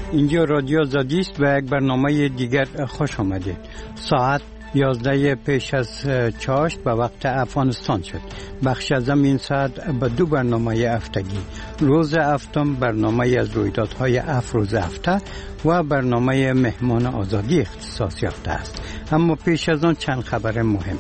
اینجا رادیو آزادی است و یک برنامه دیگر خوش آمدید. ساعت 11 پیش از چاشت به وقت افغانستان شد. بخش از این ساعت به دو برنامه هفتگی، روز هفتم برنامه از رویدادهای افروز هفته و برنامه مهمان آزادی اختصاص یافته است. اما پیش از آن چند خبر مهم.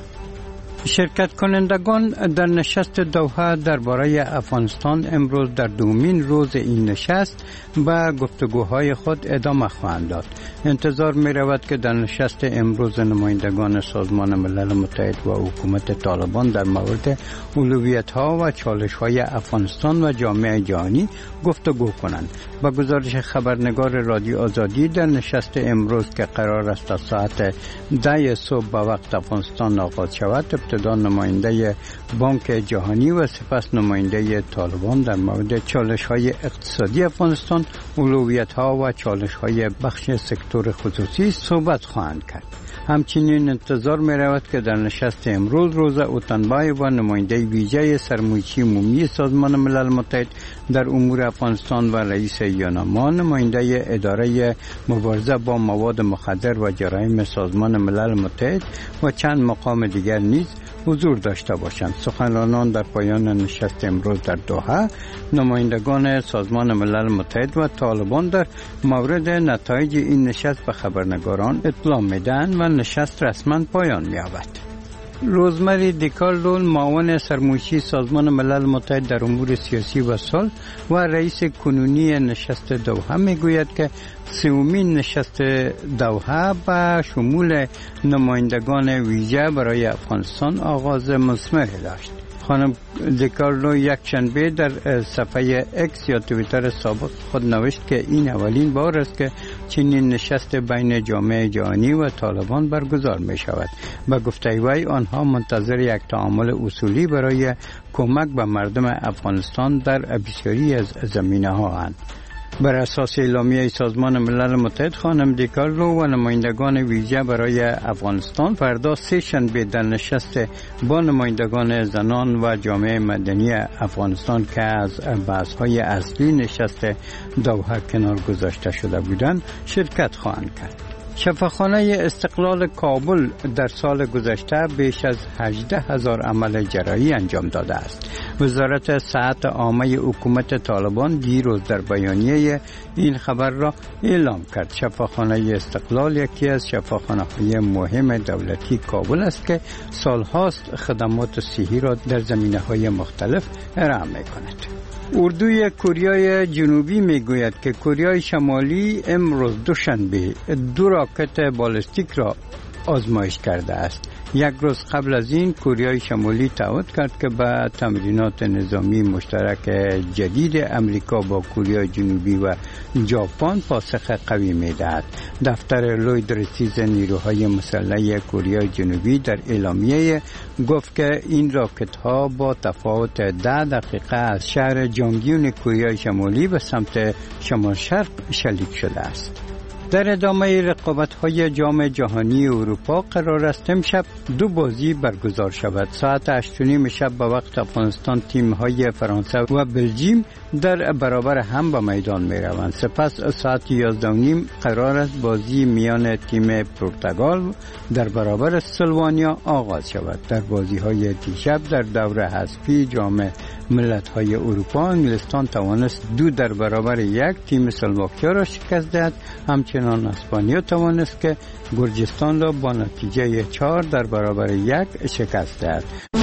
شرکت کنندگان در نشست دوحه درباره افغانستان امروز در دومین روز این نشست به گفتگوهای خود ادامه خواهند داد. انتظار می رود که در نشست امروز نمایندگان سازمان ملل متحد و حکومت طالبان در مورد اولویت‌ها و چالش‌های افغانستان و جامعه جهانی گفتگو کنند. با گزارش خبرنگار رادیو آزادی در نشست امروز که قرار است تا ساعت 10 صبح به وقت افغانستان آغاز شود، ابتدا نماینده بانک جهانی و سپس نماینده طالبان در مورد چالش‌های اقتصادی افغانستان، اولویت‌ها و چالش‌های بخش سکتور خصوصی صحبت خواهند کرد. همچنین انتظار می رود که در نشست امروز روزا اوتنبای و نماینده ویژه سرمایه‌ای عمومی سازمان ملل متحد در امور افغانستان و رئیس یوناما، نماینده اداره مبارزه با مواد مخدر و جرایم سازمان ملل متحد و چند مقام دیگر نیز حضور داشته باشند. سخنرانان در پایان نشست امروز در دوحه نمایندگان سازمان ملل متحد و طالبان در مورد نتایج این نشست به خبرنگاران اطلاع میدهند و نشست رسما پایان می‌یابد. روزمری دیکارلو، معاون سرمایه‌ای سازمان ملل متحد در امور سیاسی و صلح و رئیس کنونی نشست دوحه میگوید که سومین نشست دوحه با شمول نمایندگان ویژه برای افغانستان آغاز مثمری داشت. خانم دیکارلو یک شنبه در صفحه اکس یا توییتر سابق خود نوشت که این اولین بار است که چنین نشست بین جامعه جهانی و طالبان برگزار می شود. به گفته وی آنها منتظر یک تعامل اصولی برای کمک به مردم افغانستان در بسیاری از زمینه ها اند. بر اساس اعلامیه سازمان ملل متحد، خانم دیکارلو و نمایندگان ویژه برای افغانستان فردا سه شنبه در نشست با نمایندگان زنان و جامعه مدنی افغانستان که از بحث‌های اصلی نشست دوحه کنار گذاشته شده بودند شرکت خواهند کرد. شفاخانه استقلال کابل در سال گذشته بیش از 18,000 عمل جراحی انجام داده است. وزارت صحت عامه حکومت طالبان دیروز در بیانیه این خبر را اعلام کرد. شفاخانه استقلال یکی از شفاخانه‌های مهم دولتی کابل است که سالهاست خدمات صحی را در زمینه‌های مختلف ارائه می‌کند. اردوی کوریای جنوبی میگوید که کوریای شمالی امروز دوشنبه 2 راکت بالستیک را آزمایش کرده است. یک روز قبل از این کوریای شمالی تعهد کرد که به تمرینات نظامی مشترک جدید امریکا با کوریای جنوبی و ژاپن پاسخ قوی می‌دهد. دفتر لوید رسیز نیروهای مسلح کوریای جنوبی در اعلامیه گفت که این راکت ها با تفاوت 10 دقیقه از شهر جانگیون کوریای شمالی به سمت شمال شرق شلیک شده است. در ادامه رقابت‌های جام جهانی اروپا قرار است امشب 2 بازی برگزار شود. ساعت 8:30 شب به وقت افغانستان تیم‌های فرانسه و بلژیم در برابر هم به میدان می‌روند. سپس ساعت 11:30 قرار است بازی میان تیم پرتغال در برابر سلوانیا آغاز شود. در بازی‌های دیشب در دوره حذفی جام ملت‌های اروپا انگلستان توانست 2 در برابر 1 تیم اسلواکیا را شکست دهد. همچنان اسپانیا توانست که گرجستان را با نتیجه 4 در برابر 1 شکست دهد.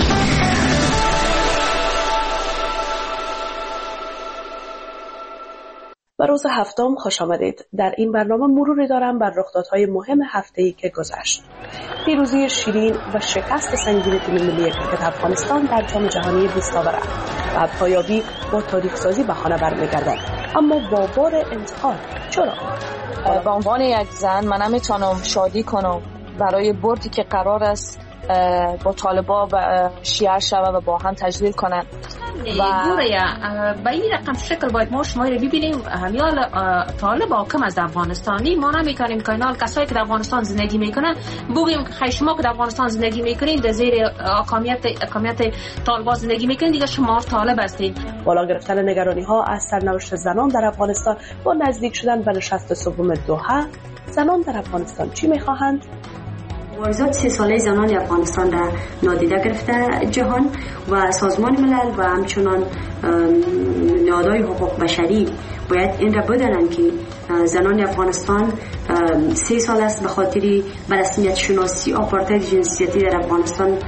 به روز هفتم خوش آمدید. در این برنامه مروری دارم بر رخدادهای مهم هفته‌ای که گذشت. پیروزی شیرین و شکست سنگین تیم ملی کریکت افغانستان در جام جهانی 20 آوره و پایابی با تاریخ سازی به خانه برمیگردد، اما با بار انتقاد. چرا؟ به عنوان یک زن من نمیتونم شادی کنم برای بردی که قرار است با طالبا شیعه شوه و با هم تجلیل کنن. و به این رقم شکل باید ما شما رو ببینیم. همیال طالب حاکم از افغانستانی ما نمیکنیم که اینال کسایی که در افغانستان زندگی میکنن بگیم خیلی شما که در افغانستان زندگی میکنین در زیر حاکمیت طالبان زندگی میکنین دیگه شما طالب هستید. بالا گرفتن نگرانی ها از سرنوشت زنان در افغانستان با نزدیک شدن به نشست سوم دوحه، زنان در افغانستان چی میخواهند؟ مبارزات 3 ساله زنان افغانستان را نادیده گرفته جهان و سازمان ملل و همچنان نهادهای حقوق بشری باید این را بدانند که زنان افغانستان 3 سال است به خاطر به رسمیت شناسی آپارتاید جنسیتی در افغانستان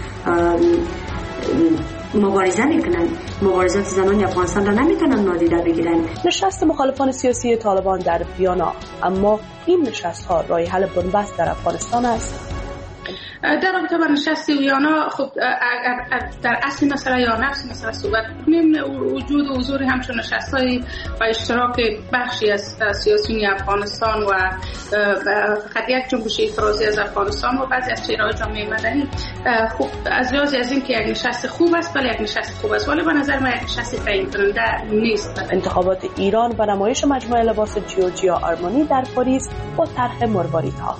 مبارزه میکنن. مبارزات زنان افغانستان را نمیتونن نادیده بگیرن. نشست مخالفان سیاسی طالبان در ویانا، اما این نشست ها راه حل بنبست در افغانستان است. در رابطه با نشست ویانا خب در اصل مسئله یا نفس مسئله صحبت کنیم، وجود و حضور همچون نشست‌های و اشتراک بخشی از سیاسیون افغانستان و فقط یک جنبش اعتراضی از افغانستان و بعضی از چهره‌های جامعه مدنی خب از لحاظ از این که یک نشست خوب است، ولی یک نشست خوب است، ولی به نظر من یک نشست تعیین کننده نیست. انتخابات ایران و نمایش مجموعه لباس جیورجیا آرمانی در پاریس با طرح مرواریدها.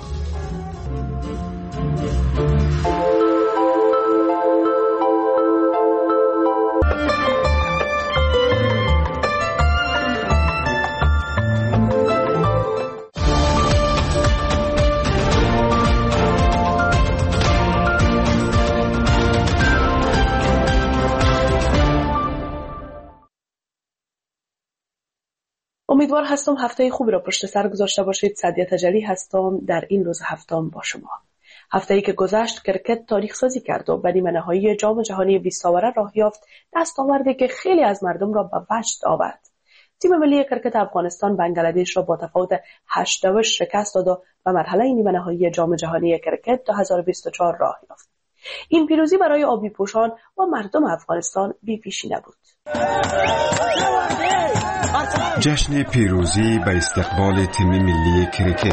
امیدوار هستم هفته خوبی را پشت سر گذاشته باشید. سعدیه تجلی هستم در این روز هفتم با شما. هفته‌ای که گذشت کرکت تاریخ سازی کرد و به نیمه نهایی جام جهانی 20 ساله راه یافت، دستاوردی که خیلی از مردم را به وجد آورد. تیم ملی کرکت افغانستان بنگلادش را با تفاوت 8-2 شکست داد و به مرحله نیمه نهایی جام جهانی کرکت 2024 راه یافت. این پیروزی برای آبی پوشان و مردم افغانستان بی پیشی نبود. جشن پیروزی به استقبال تیم ملی کرکت.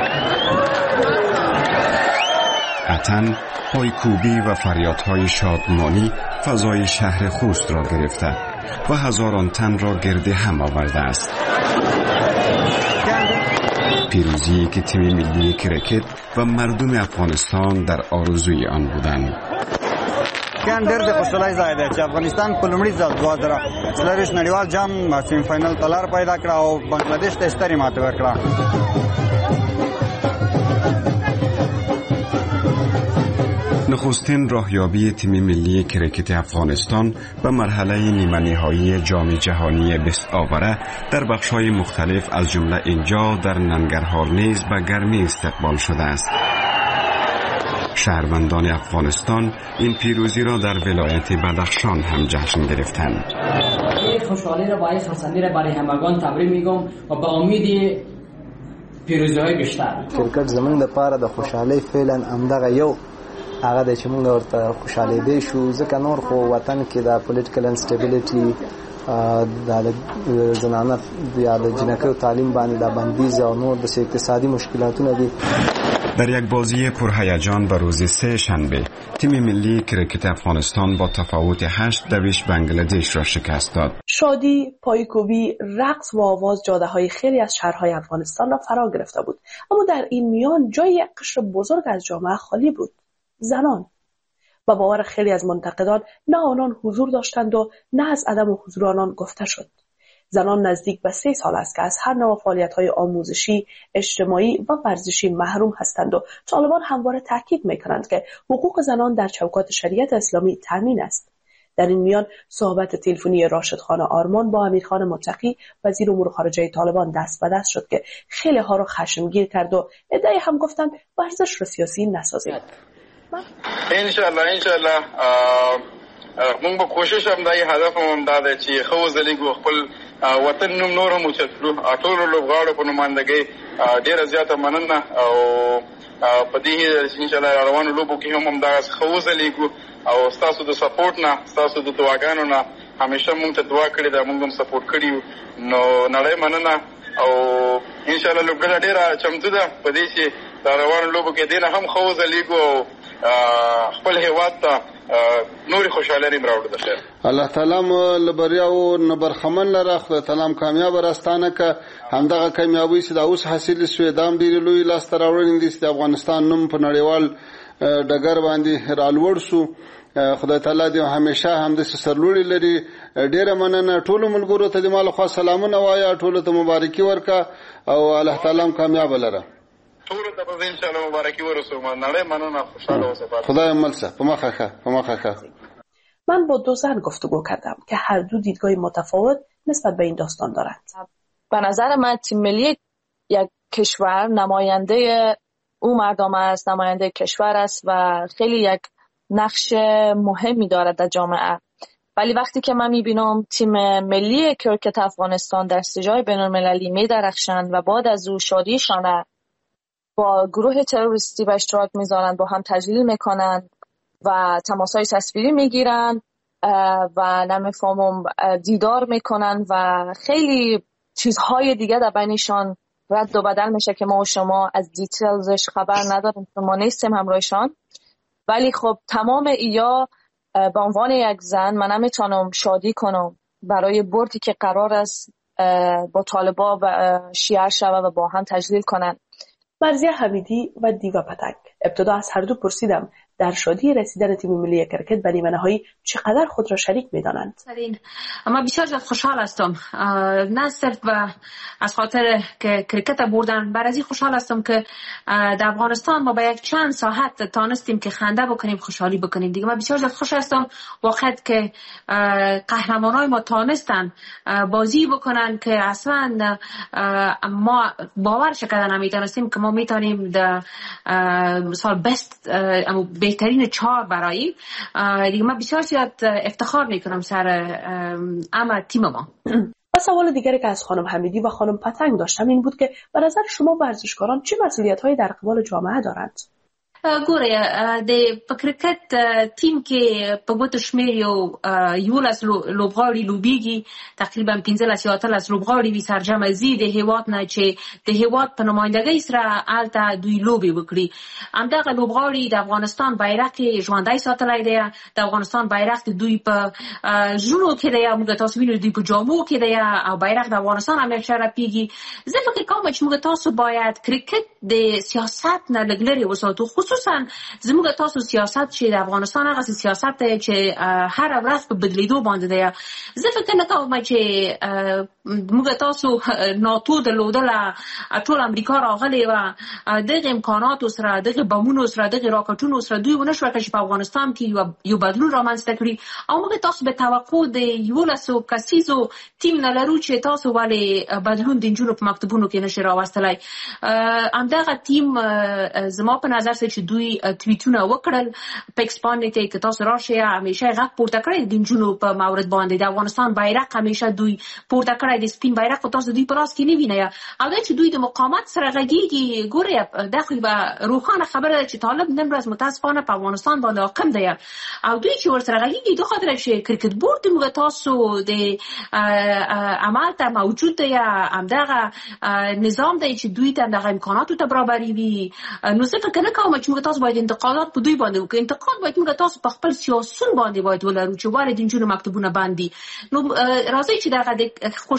قطعاً پایکوبی و فریادهای شادمانی فضای شهر خوست را گرفته و هزاران تن را گرد هم آورده است. پیروزی که تیم ملی کرکت و مردم افغانستان در آرزوی آن بودند. کان ډېر د خوشحالۍ ځای دی چې افغانستان په لومړي ځل 2023 نړیوال جام سیمی فاینل ته لار پیدا کړه او بنگلاديش ته سترې ماتې ورکړه. نخستین راهیابی تیم ملی کرکت افغانستان به مرحله نیمه نهایی جام جهانی 20 آوره در بخش‌های مختلف از جمله اینجا در ننگرهار نیز به گرمی استقبال شده است. شهروندان افغانستان این پیروزی را در ولایت بدخشان هم جشن گرفتند. این خوشحالی را با خرسندی را برای همگان تبریک میگم و به امید پیروزی‌های بیشتر. کرکټ زمونږ لپاره د خوشحالۍ فعلا همدغه یو هغه د چې موږ ورته خوشحالي دی شو، ځکه نور خو وطن کې د پولیټیکل انسټیبیلیټي د زنانه یا د جنکو تعلیم باندې د بندیز او نور د اقتصادي مشکلاتونه دي. در یک بازی پرهیجان به روز 3 شنبه تیم ملی کرکت افغانستان با تفاوت 8-2 بنگلادش را شکست داد. شادی، پایکوبی، رقص و آواز جاده‌های خیلی از شهرهای افغانستان را فرا گرفته بود، اما در این میان جای یک قشر بزرگ از جامعه خالی بود: زنان. و باور خیلی از منتقدان نه آنان حضور داشتند و نه از عدم حضور آنان گفته شد. زنان نزدیک به 3 سال است که از هر نوع فعالیت‌های آموزشی، اجتماعی و ورزشی محروم هستند و طالبان همواره تاکید می‌کنند که حقوق زنان در چوکات شریعت اسلامی تامین است. در این میان صحبت تلفنی راشد خان آرمان با امیرخان متقی وزیر امور خارجه طالبان دست به دست شد که خیلی ها را خشمگین کرد و عده‌ای هم گفتند ورزش را سیاسی نسازید. انشاءالله مونږ به کوشش هم دای هدف هم دا دی چې خو زلیګو خپل وطن نوم نور هم اوچتلو. ټول لوبغاړو په نمائندګۍ ډیره زیاته مننه او په دې انشاءالله روانو لوبو کې هم دا خو زلیګو او تاسو د سپورټ نه، تاسو د دعاګانو نه همیشه مونږ ته دعا کړې ده، مونږ هم سپورټ کړیو. نو نړۍ مننه او انشاءالله لوبډله ډیره چمتو ده په دې چې دا روانو لوبو کې دینه هم خو زلیګو خپل هیواد ته نورې خوشحالۍ راوړي. د خیر الله تعالی مو لبریا او نبرخمن لره، خدای تعالی کامیاب راستانه که همدغه کامیابی چې دا اوس حاصل شوې دام ډېر لوی لاس ته راوړل دي چې افغانستان نوم په نړیوال ډګر باندې رالوړ شو. خدای تعالی دې همیشه هم د سرلوړي لري. ډیره مننه ټول ملګرو ته د مال خو سلامونه وایا، ټول ته مبارکي ورکا او الله تعالی کامیاب لره. ټول ته به ان شاء الله مبارکي ورسوم. نړۍ مننه، خوشاله اوسه. خدای ملسه په مخه. من با دو زن گفتگو کردم که هر دو دیدگاه متفاوت نسبت به این داستان دارند. به نظر من تیم ملی یک کشور نماینده او مردم است، نماینده کشور است و خیلی یک نقش مهمی دارد در جامعه. ولی وقتی که من میبینم تیم ملی کرکت افغانستان در سجای بین‌المللی میدرخشند و بعد از او شادیشان با گروه تروریستی به اشتراک میذارند، با هم تجلیل میکنند و تماسهای تصویری میگیرند و نمیفهمم دیدار میکنند و خیلی چیزهای دیگه در بینشان رد و بدل میشه که ما و شما از دیتیلزش خبر نداریم، ما نیستیم همراهشان. ولی خب تمام ایا به عنوان یک زن من نمیتونم شادی کنم برای بردی که قرار است با طالبا و شیعه شوه و با هم تجلیل کنن. مرضیه حمیدی و دیوا پتک. ابتدا از هر دو پرسیدم در شادی رسیدن تیم ملی کرکت به نیمه‌نهایی چقدر خود را شریک می‌دانند. اما بسیار زیاد خوشحال هستم، نه صرف از خاطر که کرکت بردن، بر از این خوشحال هستم که در افغانستان ما با یک چند ساعت تانستیم که خنده بکنیم، خوشحالی بکنیم. دیگه من بسیار زیاد خوش هستم وقت که قهرمانای ما تانستن بازی بکنن که اصلا ما باورش کردن نمی‌دانستیم که ما میتونیم در مثلا بهترین 4 برای دیگه. من بسیار زیاد افتخار میکنم سر اما تیم ما. و سوال دیگری که از خانم حمیدی و خانم پتنگ داشتم این بود که به نظر شما ورزشکاران چه مسئولیت‌هایی در قبال جامعه دارند؟ ګوره د کرکټ ټیم کې په ګوتو شمېر یو لس لوبغاړي لوبېږي، تقریبا 15 یا 18 لوبغاړي وي سرجمه زی د هیواد نه چې د هیواد په نمایندګۍ سره هلته دوی لوبې وکړي. همدغه لوبغاړي د افغانستان بیرغ ژوندی ساتلی دی، د افغانستان بیرغ دوی په ژوندو کې دی، موږ تاسو وینو دوی په جامو کې دی او بیرغ د افغانستان همیشه رپېږي. زه فکر کوم چې موږ تاسو باید کرکټ د سیاست نه لږ لرې وساتو، خصوصا زموږ تاسو سیاست چې د افغانستان هغه سیاست دی چې هر ورځ په بدلیدو باندې دی. زه فکر نه کوم چې موږ تاسو ناتو درلودله، ټول امریکا راغلی و دغه امکاناتو سره، دغه بمونو سره، دغه راکټونو سره دوی ونه شوه چې په افغانستان کې یو بدلون رامنځته کړي. او موږ تاسو به توقع د 11 کسیزو ټیم نه لرو چې تاسو ولې بدلون د نجونو په مکتبونو کې نشي راوستلی. همدغه ټیم زما په نظر چې دوی توییټونه وکړل پکس باندې ته تاسو راشي همیشه غږ پورته کړی د نجونو په مورد باندې، د افغانستان بیرغ همیشه دوی پورته کړی، د سپین بیرغ په تاسو دوی په لاس کې نه وینئ. او دا چې دوی د مقاومت سره غږیږي، ګورئ دا خو به روښانه خبره ده چې طالب نن ورځ متاسفانه په افغانستان باندې حاکم دی او دوی چې ورسره غږیږي د خاطر چې کرکټ بورډ موږ تاسو د عمل ته موجود دی، همدغه نظام دی چې دوی ته دغه امکاناتو ته برابري وي. نو زه فکر نه کوم چې موږ تاسو باید انتقادات په دوی باندې وکړو. انتقاد باید موږ تاسو په خپل سیاسون باندې باید ولرو چې ولې د نجونو مکتبونه باندې. نو راځي چې دغه د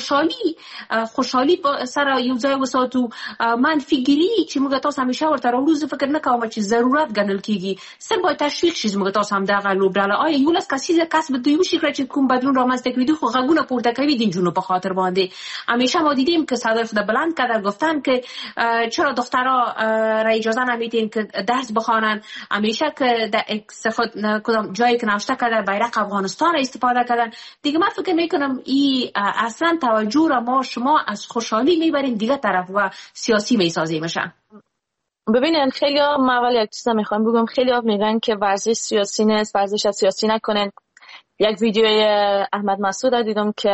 خوشحالي سره یو ځای وساتو. منفیګري چې موږ تاسو همیشه ورته راوړو زه فکر نه کوم چې ضرورت ګڼل کېږي. صرف باید تشویق شي موږ تاسو همدغه لوبډله آیا 11 کسیزه کس به دوی وشي کړی چې کوم بدلون رامنځته کړي. دوی خو غږونه پورته کوي د نجونو په خاطر باندې. همیشه ما دیدیم که صدر بلند کردن گفتن که چرا دخترها را اجازه نمیدین که درس بخوانن، همیشه که در کدام جایی که نوشته کردن بیرق افغانستان را استفاده کردن. دیگه من فکر میکنم این اصلا توجه را ما شما از خوشحالی میبرین دیگه طرف و سیاسی میسازیمشن. ببینن خیلی ها من اول یک چیز میخوام بگم، خیلی ها میگن که ورزش سیاسی نیست، ورزش سیاسی نکنن. یک ویدیوی احمد مسعود دیدم که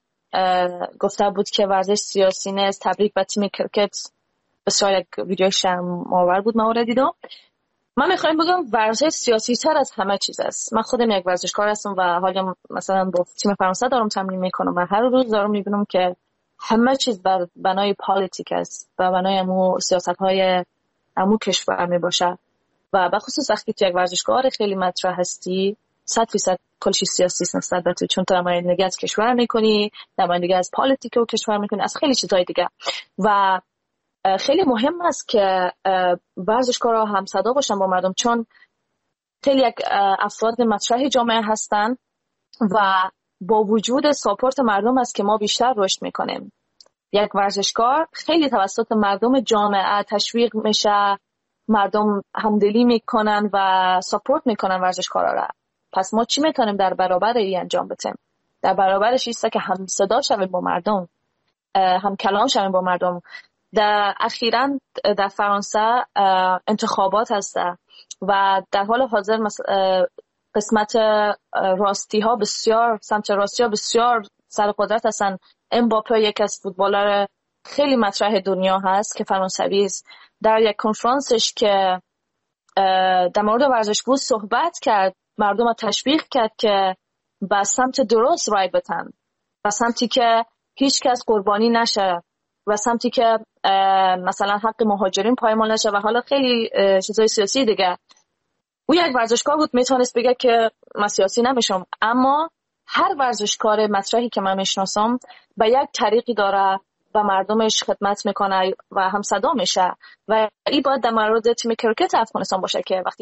گفته بود که ورزش سیاسی نیست، تبریک به تیم کرکت. بسیار یک ویدیو شرم‌آور بود، من دیدم. من میخوایم بگم ورزش سیاسی تر از همه چیز است. من خودم یک ورزشکار هستم و حالا مثلا با تیم فرانسه دارم تمرین میکنم و هر روز دارم میبینم که همه چیز بر بنای پالیتیک است و بنای امو سیاست های امو کشور میباشه. و به خصوص وقتی تو یک ورزشکار خیلی مطرح هستی 100% کلشی سیاسی است نسبت به چون تو نمایندگی از کشور میکنی، نمایندگی از پالیتیک و کشور میکنی، از خیلی چیزهای دیگه. و خیلی مهم است که ورزشکارها هم صدا باشن با مردم، چون خیلی یک افراد مطرح جامعه هستن و با وجود ساپورت مردم است که ما بیشتر رشد میکنیم. یک ورزشکار خیلی توسط مردم جامعه تشویق میشه، مردم همدلی میکنن و ساپورت میکنن ورزشکارا را. پس ما چی میتونیم در برابر این انجام بدیم؟ در برابرش ایسته که هم صدا شویم با مردم، هم کلام شویم با مردم. در اخیراً در فرانسه انتخابات هسته و در حال حاضر قسمت راستی ها بسیار، سمت راستی ها بسیار سر قدرت هستن. امباپه یک از فوتبالر خیلی مطرح دنیا هست که فرانسوی است. در یک کنفرانسش که در مورد ورزش بود صحبت کرد، مردم را تشویق کرد که به سمت درست رای بدن، به سمتی که هیچ کس قربانی نشه و سمتی که مثلا حق مهاجرین پایمال نشه و حالا خیلی چیزای سیاسی دیگه. او یک ورزشکار بود، میتونست بگه که من سیاسی نمیشم، اما هر ورزشکار مطرحی که من میشناسم به یک طریقی داره و مردمش خدمت میکنه و هم صدا میشه و این باید در مورد تیم کرکت افغانستان باشه که وقتی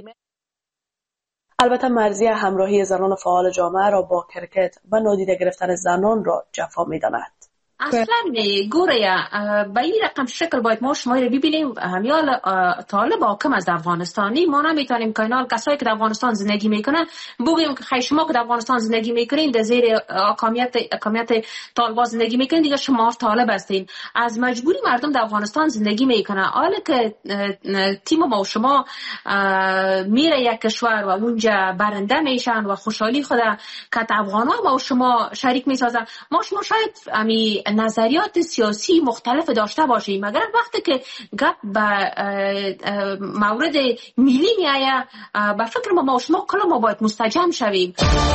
البته مرزی همراهی زنان فعال جامعه را با کرکت و نادیده گرفتن زنان را جفا میداند. اصلا گوره به این رقم شکل باید ما شما رو ببینیم. همیال طالب حاکم از افغانستانی ما نمیتونیم که اینال کسایی که در افغانستان زندگی میکنن بگیم که خیلی شما که در افغانستان زندگی میکنین در زیر حاکمیت طالبان زندگی میکنین دیگه شما طالب هستین. از مجبوری مردم در افغانستان زندگی میکنن. حالا که تیم ما و شما میره یک کشور و اونجا برنده میشن و خوشحالی خود که افغانا ما و شما شریک میسازن، ما شما شاید امی نظریات سیاسی مختلف داشته باشیم، مگر وقتی که گپ به مورد ملی میایه به فکر ما شما کلا ما باید مستجم شویم.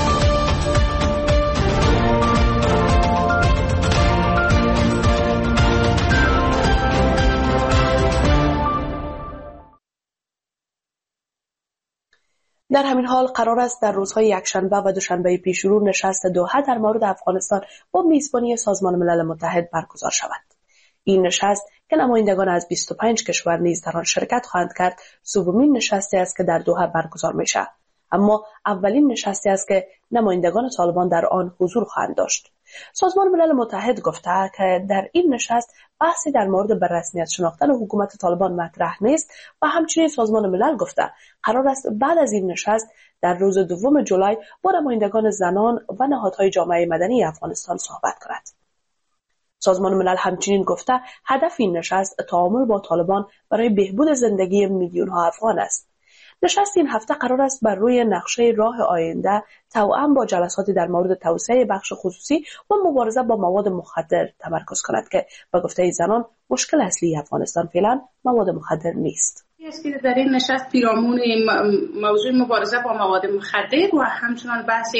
در همین حال قرار است در روزهای یکشنبه و دوشنبه پیشرو نشست دوحه در مورد افغانستان با میزبانی سازمان ملل متحد برگزار شود. این نشست که نمایندگان از 25 کشور نیز در آن شرکت خواهند کرد، سومین نشستی است که در دوحه برگزار می‌شود، اما اولین نشستی است که نمایندگان طالبان در آن حضور خواهند داشت. سازمان ملل متحد گفته که در این نشست بحثی در مورد به رسمیت شناختن حکومت طالبان مطرح نیست و همچنین سازمان ملل گفته قرار است بعد از این نشست در روز 2 جولای با نمایندگان زنان و نهادهای جامعه مدنی افغانستان صحبت کند. سازمان ملل همچنین گفته هدف این نشست تعامل با طالبان برای بهبود زندگی میلیون‌ها افغان است. نشست این هفته قرار است بر روی نقشه راه آینده توأم با جلساتی در مورد توسعه بخش خصوصی و مبارزه با مواد مخدر تمرکز کند که به گفته زنان مشکل اصلی افغانستان فعلا مواد مخدر نیست. است که در این نشست پیرامون موضوع مبارزه با مواد مخدر و همچنان بحث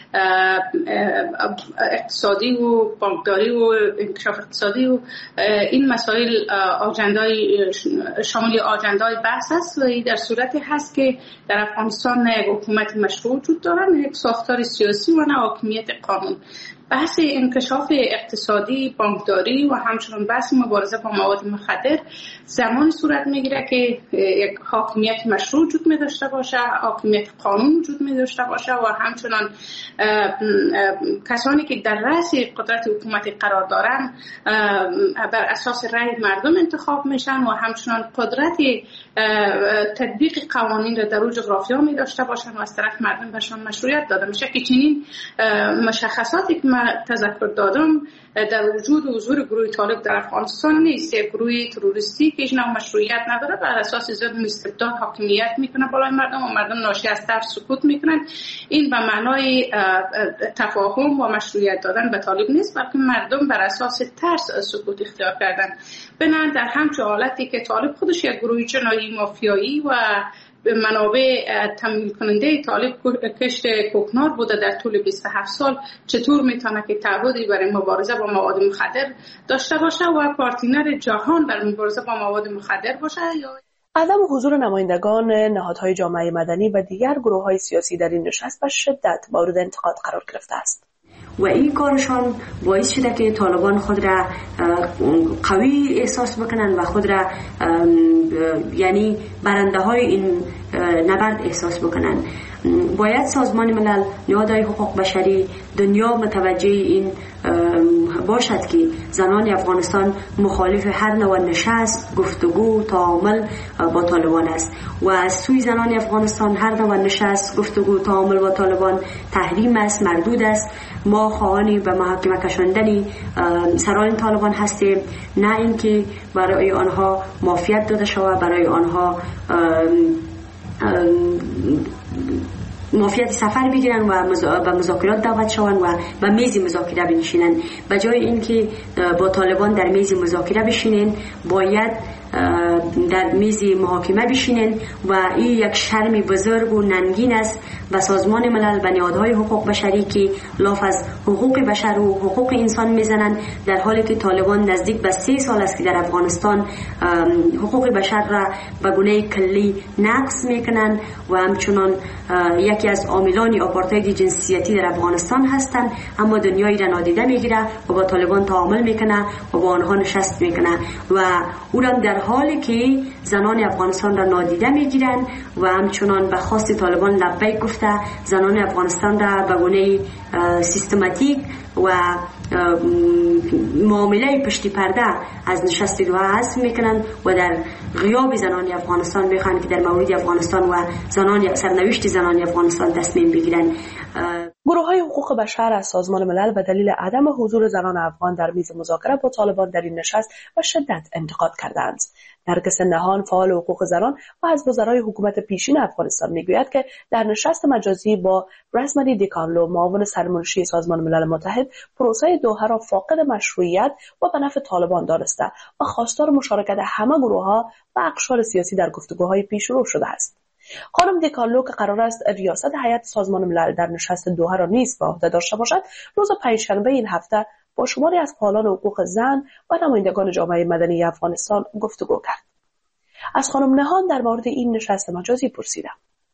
اقتصادی و بانکداری و انکشاف اقتصادی و این مسائل شامل آجندای بحث است و در صورتی هست که در افغانستان نه یک حکومت مشروع وجود دارد، نه یک ساختار سیاسی و نه حاکمیت قانون. بحث انکشاف اقتصادی، بانکداری و همچنان بحث مبارزه با مواد مخدر زمان صورت میگیره که یک حاکمیت مشروع وجود می داشته باشه، حاکمیت قانون وجود می داشته باشه و همچنان کسانی که در رأس قدرت حکومت قرار دارن بر اساس رأی مردم انتخاب میشن و همچنان قدرت تطبیق قوانین را در اون جغرافیا می داشته باشن و از طرف مردم بهشان مشروعیت داده میشه که چنین مشخصاتی که من تذکر دادم در وجود و حضور گروه طالب در افغانستان نیست. یک گروه تروریستی که هیچ مشروعیت نداره بر اساس ظلم استبداد حاکمیت میکنه بالای مردم و مردم ناشی از ترس سکوت میکنن. این به معنای تفاهم و مشروعیت دادن به طالب نیست، بلکه مردم بر اساس ترس سکوت اختیار کردن. بنابراین در همچون حالتی که طالب خودش یک گروه جنایی مافیایی و منابع تمویل کننده طالب کشت کوکنار بوده در طول 27 سال، چطور میتونه که تعهدی برای مبارزه با مواد مخدر داشته باشه و پارتنر جهان در مبارزه با مواد مخدر باشه؟ عدم حضور نمایندگان نهادهای جامعه مدنی و دیگر گروه‌های سیاسی در این نشست به شدت مورد انتقاد قرار گرفته است. و این کارشان باعث شده که طالبان خود را قوی احساس بکنن و خود را یعنی برنده های این نبرد احساس بکنن. باید سازمان ملل، نهادهای حقوق بشری، دنیا متوجه این باشد که زنان افغانستان مخالف هر نوع نشست، گفتگو، تعامل با طالبان است و از سوی زنان افغانستان هر نوع نشست، گفتگو، تعامل با طالبان تحریم است، مردود است. ما خواهان به محاکمه کشاندن سران طالبان هستیم، نه اینکه برای آنها معافیت داده شود، برای آنها معافیت سفر بگیرن و به مذاکرات دعوت شوند و به میز مذاکره بنشینن. به جای اینکه با طالبان در میز مذاکره بشینن، باید در میز محاکمه بشینن و این یک شرم بزرگ و ننگین است به سازمان ملل، به نهادهای حقوق بشری که لاف از حقوق بشر و حقوق انسان میزنند، در حالی که طالبان نزدیک به 3 سال است که در افغانستان حقوق بشر را به گونه کلی نقض میکنند و همچنان یکی از عاملان آپارتاید جنسیتی در افغانستان هستند، اما دنیایی را نادیده میگیره و با طالبان تعامل میکنه و با آنها نشست میکنه و اونم در حالی که زنان افغانستان را نادیده میگیرند و همچنان به خواست طالبان لبیک گفته زنان افغانستان را به گونه سیستماتیک و معامله پشتی پرده از نشست دوحه حذف میکنند و در غیاب زنان افغانستان میخوان که در مورد افغانستان و سرنوشت زنان افغانستان تصمیم بگیرند. گروه‌های حقوق بشر از سازمان ملل به دلیل عدم حضور زنان افغان در میز مذاکره با طالبان در این نشست به شدت انتقاد کردند. نرگس نهان، فعال حقوق زنان و از وزرای حکومت پیشین افغانستان میگوید که در نشست مجازی با رزمدی دیکارلو، معاون سرمنشی سازمان ملل متحد، پروسه دوحه را فاقد مشروعیت و به نفع طالبان دانسته و خواستار مشارکت همه گروه‌ها و اقشار سیاسی در گفتگوهای پیشرو شده است. خانم دیکارلو که قرار است ریاست هیئت سازمان ملل در نشست دوحه را نیز به عهده داشته باشد، روز پنجشنبه این هفته با شماری از فعالان حقوق زن و نمایندگان جامعه مدنی افغانستان گفتگو کرد. از خانم نهان در مورد این نشست مجازی پرسیدم.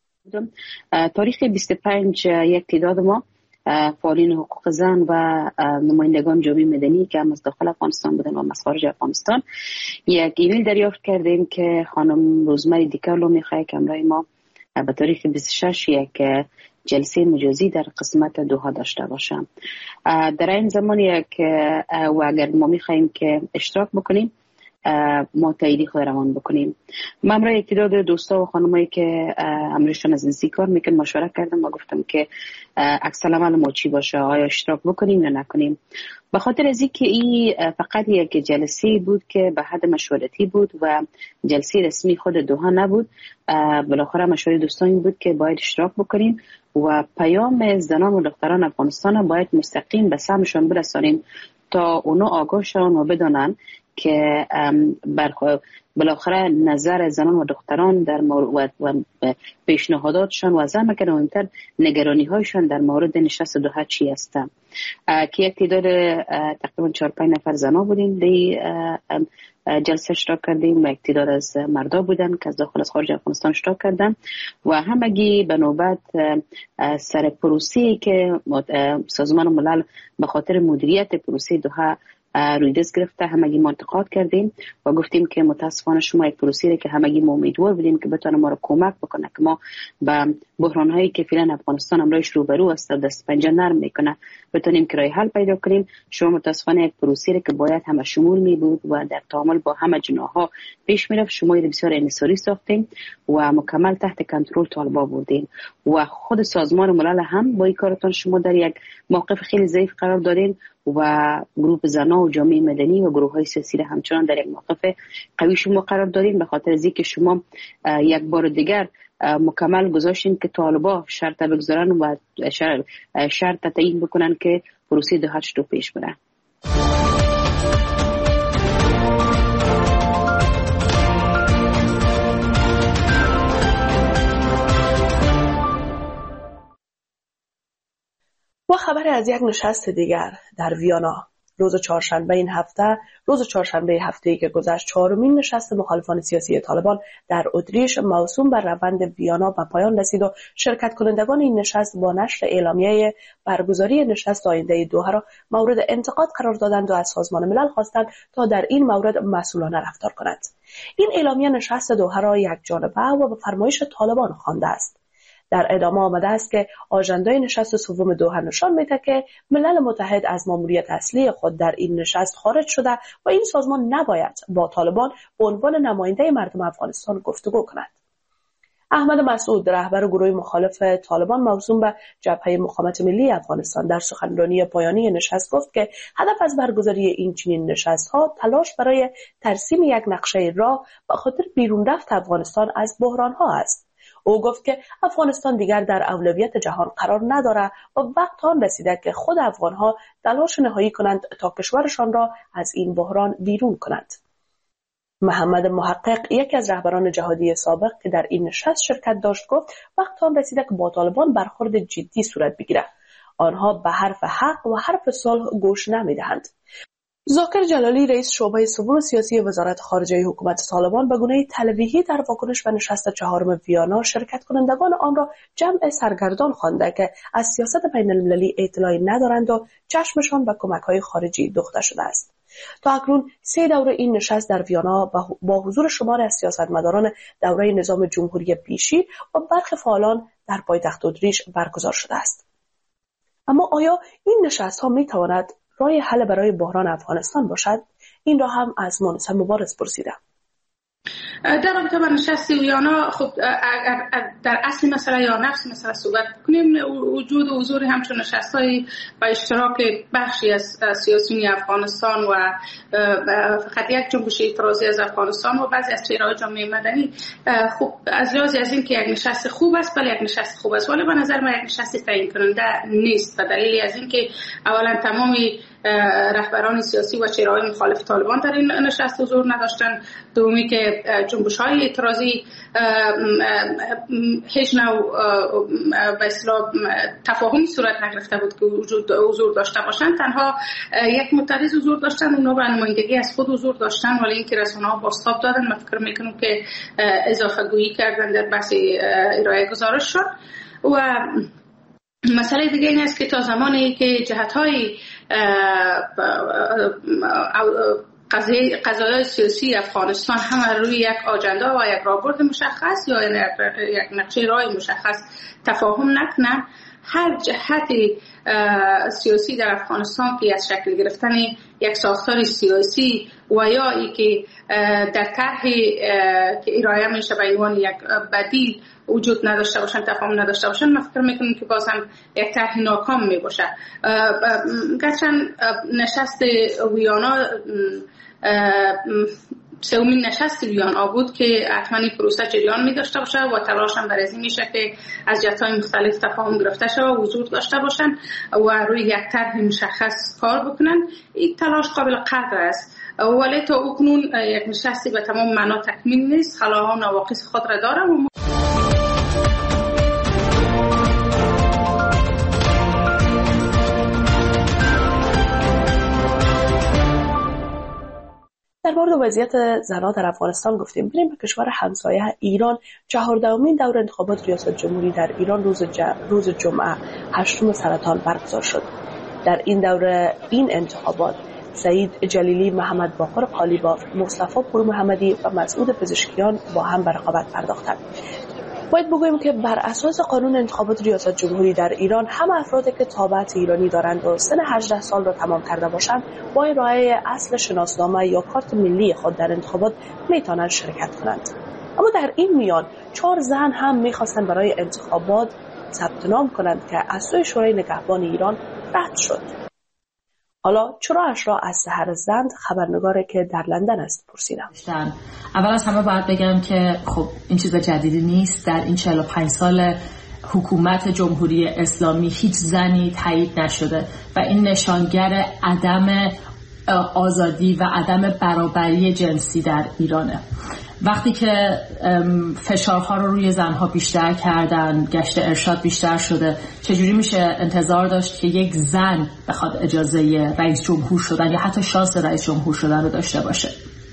تاریخ 25 یک تعداد ما فعالین حقوق زن و نمایندگان جامعه مدنی که هم از داخل افغانستان بودن و از خارج افغانستان یک ایمیل دریافت کردیم که خانم روزمری دیکارلو میخواد که همراه ما به تاریخ 26 یک جلسه مجازی در قسمت دوحه داشته باشم. در این زمان و اگر ما میخوایم که اشتراک بکنیم، ما تاییدی خود روان بکنیم. من امروز یک تعداد دوستا و خانمایی که امروزشان از نزدیک کار میکنن مشورت کردم و گفتم که عکس العمل ما چی باشه، آیا اشتراک بکنیم یا نکنیم. به خاطر از اینکه این فقط یک جلسه بود که به حد مشورتی بود و جلسه رسمی خود دوحه نبود، بالاخره مشوره دوستان بود که باید اشتراک بکنیم و پیام زنان و دختران افغانستان باید مستقیم به سمتشان برسانیم تا اونا آگاه شون و بدانن که بالاخره نظر زنان و دختران در مورد و پیشنهاداتشان و از همه که مهمتر نگرانی هایشان در مورد نشست دوحه چی است. که یک تعداد تقریبا 4-5 نفر زنا بودیم در جلسه اشتراک کردیم و یک تعداد از مردا بودن که از داخل از خارج افغانستان اشتراک کردن و همگی به نوبت سر پروسه‌ای که سازمان ملل به خاطر مدیریت پروسه دوحه روی دست گرفته همگی ما انتقاد کردیم و گفتیم که متاسفانه شما یک پروسه که همگی ما امیدوار بودیم که بتونه ما رو کمک بکنه که ما به بحران هایی که فعلا افغانستان امروز روبرو است دست پنجه نرم میکنه بتونیم که راه حل پیدا کنیم. شما متاسفانه یک پروسه که باید همه شمول می بود و در تعامل با همه جناح‌ها پیش میرفت، شما بسیار انحصاری ساختیم و مکمل تحت کنترل طالبان بردین و خود سازمان ملل هم با این کارتون شما در یک موقف خیلی ضعیف قرار دادین و گروه زنان و جامعه مدنی و گروه‌های سیاسی را همچنان در یک موقف قوی شما قرار دادین به خاطر اینکه شما یک بار دیگر مکمل گذاشتین که طالبان شرط بگذارن و شرط تعیین بکنن که پروسه دوحه چطور پیش بره. با خبر از یک نشست دیگر در ویانا، روز چهارشنبه هفته‌ای که گذشت چهارمین نشست مخالفان سیاسی طالبان در اتریش موسوم بر روند ویانا به پایان رسید و شرکت کنندگان این نشست با نشر اعلامیه برگزاری نشست آینده دوحه را مورد انتقاد قرار دادند و از سازمان ملل خواستند تا در این مورد مسئولانه رفتار کند. این اعلامیه نشست دوحه را یکجانبه و به فرمایش طالبان خوانده است. در ادامه آمده است که آژندای نشست سوم دوحه نشان می‌دهد که ملل متحد از ماموریت اصلی خود در این نشست خارج شده و این سازمان نباید با طالبان به عنوان نماینده مردم افغانستان گفتگو کند. احمد مسعود رهبر گروه مخالف طالبان موسوم به جبهه مقاومت ملی افغانستان در سخنرانی پایانی نشست گفت که هدف از برگزاری این چنین نشست‌ها تلاش برای ترسیم یک نقشه راه به خاطر بیرون رفت افغانستان از بحران‌ها است. او گفت که افغانستان دیگر در اولویت جهان قرار ندارد و وقت آن رسیده که خود افغان‌ها تلاش نهایی کنند تا کشورشان را از این بحران بیرون کنند. محمد محقق یکی از رهبران جهادی سابق که در این نشست شرکت داشت گفت وقت آن رسیده که با طالبان برخورد جدی صورت بگیرد. آنها به حرف حق و حرف صلح گوش نمی‌دهند. ذاکر جلالی رئیس شعبه سوم سیاسی وزارت خارجه حکومت طالبان به گونه تلویحی در واکنش به نشست چهارم ویانا شرکت کنندگان آن را جمع سرگردان خوانده که از سیاست بین‌المللی اطلاعی ندارند و چشمشان به کمک‌های خارجی دوخته شده است. تا اکنون 3 دوره این نشست در ویانا با حضور شمار از سیاستمداران دوره نظام جمهوری پیشی و برخی فعالان در پایتخت اتریش برگزار شده است. اما آیا این نشست‌ها می‌تواند راه حل برای بحران افغانستان باشد؟ این را هم از مونس مبارز پرسیدم. در رابطه با نشست ویانا خب در اصل مسئله یا نفس مسئله صحبت کنیم، وجود و حضور همچون نشست‌های با اشتراک بخشی از سیاسیون افغانستان و فقط یک جنبش اعتراضی از افغانستان و بعضی از چهره‌های جامعه مدنی خب از لحاظ از این که یک نشست خوب است، بله یک نشست خوب است، ولی به نظر من یک نشست تعیین کننده نیست به دلیل از اینکه اولا تمام رهبران سیاسی و چهره‌های مخالف طالبان در این نشست حضور نداشتند، دومی که جنبش‌های اعتراضی هیچ نوع به اصطلاح تفاهمی صورت نگرفته بود که حضور داشته باشند. تنها یک معترض حضور داشتند، اونا به نمایندگی از خود حضور داشتند، ولی اینکه رسانه‌ها بازتاب دادن. من فکر میکنم که اضافه گویی کردن در بحث ارائه گزارش شد. و مسئله دیگه این است که تا زمانی که جهت‌های قضایای سیاسی افغانستان همه روی یک آجنده و یک راهبرد مشخص یا یک نقشه راه مشخص تفاهم نکنن، هر جهت سیاسی در افغانستان که از شکل گرفتن یک ساختار سیاسی و یا ای که در طرح که ارائه میشه به عنوان یک بدیل وجود نداشته باشن، تفاهم نداشته باشن، من فکر میکنم که باز هم یک طرح ناکام می باشه. گرچند نشست ویانا سومین نشست ویانا بود که حتما این پروسه جریان می داشته باشه و تلاش هم برای این میشه که از جهت‌های مختلف تفاهم گرفته شه و حضور داشته باشن و روی یک طرح مشخص کار بکنن. این تلاش قابل قدر است، ولی تا اکنون یک نشستی به تمام معنا تکمیل نیست، خلاها و نواقص خود را داره. در مورد وضعیت زنان در افغانستان گفتیم. بریم به کشور همسایه ایران. 14مین دور انتخابات ریاست جمهوری در ایران روز جمعه 8 سرطان برگزار شد. در این دوره این انتخابات سعید جلیلی، محمد باقر قالیباف، مصطفی پور محمدی و مسعود پزشکیان با هم به رقابت پرداختند. باید بگوییم که بر اساس قانون انتخابات ریاست جمهوری در ایران همه افرادی که تابعیت ایرانی دارند و سن 18 سال را تمام کرده باشند با ارائه اصل شناسنامه یا کارت ملی خود در انتخابات میتوانند شرکت کنند. اما در این میان 4 زن هم میخواستند برای انتخابات ثبت نام کنند که از سوی شورای نگهبان ایران رد شد. حالا چرایش را از سحر زند، خبرنگاری که در لندن است، پرسیدم. اول از همه باید بگم که خب این چیز جدیدی نیست. در این 45 سال حکومت جمهوری اسلامی هیچ زنی تایید نشده و این نشانگر عدم آزادی و عدم برابری جنسی در ایرانه وقتی که فشارها رو روی زنها بیشتر کردن، گشت ارشاد بیشتر شده، چجوری میشه انتظار داشت که یک زن بخواد اجازه رئیس جمهور شدن یا حتی شانس رئیس جمهور شدن رو داشته باشه؟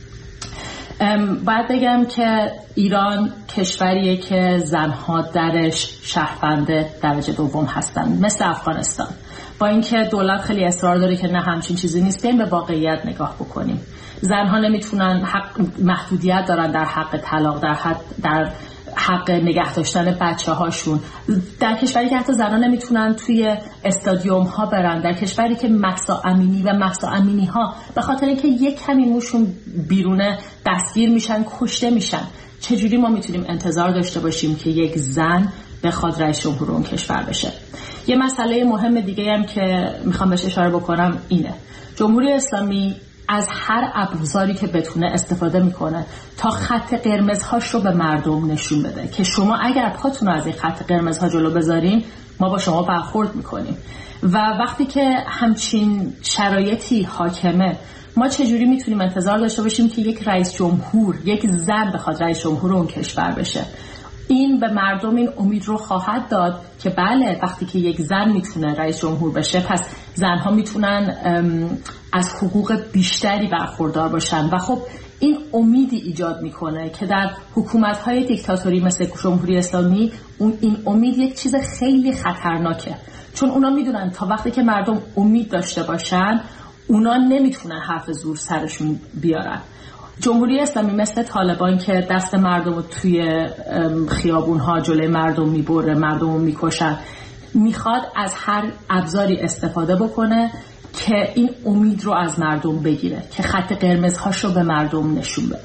باید بگم که ایران کشوریه که زنها درش شهروند درجه دوم هستن، مثل افغانستان. با اینکه دولت خیلی اصرار داره که نه همچین چیزی نیست، بیایم به واقعیت نگاه بکنیم. زنها نمیتونن، محدودیت دارن در حق طلاق، در حق نگه داشتن بچه هاشون. در کشوری که حتی زنها نمیتونن توی استادیوم ها برن، در کشوری که مهسا امینی و مهسا امینی ها به خاطر اینکه یک کمی موشون بیرونه دستگیر میشن، کشته میشن. چجوری ما میتونیم انتظار داشته باشیم که یک زن بخواد رئیس جمهور اون کشور بشه؟ یه مسئله مهم دیگه هم که میخوام بهش اشاره بکنم اینه: جمهوری اسلامی از هر ابزاری که بتونه استفاده میکنه تا خط قرمزهاش رو به مردم نشون بده که شما اگر پاتون رو از این خط قرمزها جلو بذارین ما با شما برخورد میکنیم. و وقتی که همچین شرایطی حاکمه، ما چجوری میتونیم انتظار داشته باشیم که یک رئیس جمهور، یک زن بخواد رئیس جمهور اون کشور بشه؟ این به مردم این امید رو خواهد داد که بله، وقتی که یک زن میتونه رئیس جمهور بشه، پس زنها میتونن از حقوق بیشتری برخوردار باشن. و خب این امیدی ایجاد میکنه که در حکومت‌های دیکتاتوری مثل جمهوری اسلامی این امید یک چیز خیلی خطرناکه، چون اونا میدونن تا وقتی که مردم امید داشته باشن اونا نمیتونن حرف زور سرشون بیارن. جمهوری اسلامی مثل طالبان که دست مردم رو توی خیابون‌ها جلوی مردم میبره، مردم رو میکشن، میخواد از هر ابزاری استفاده بکنه که این امید رو از مردم بگیره، که خط قرمزهاش رو به مردم نشون بده.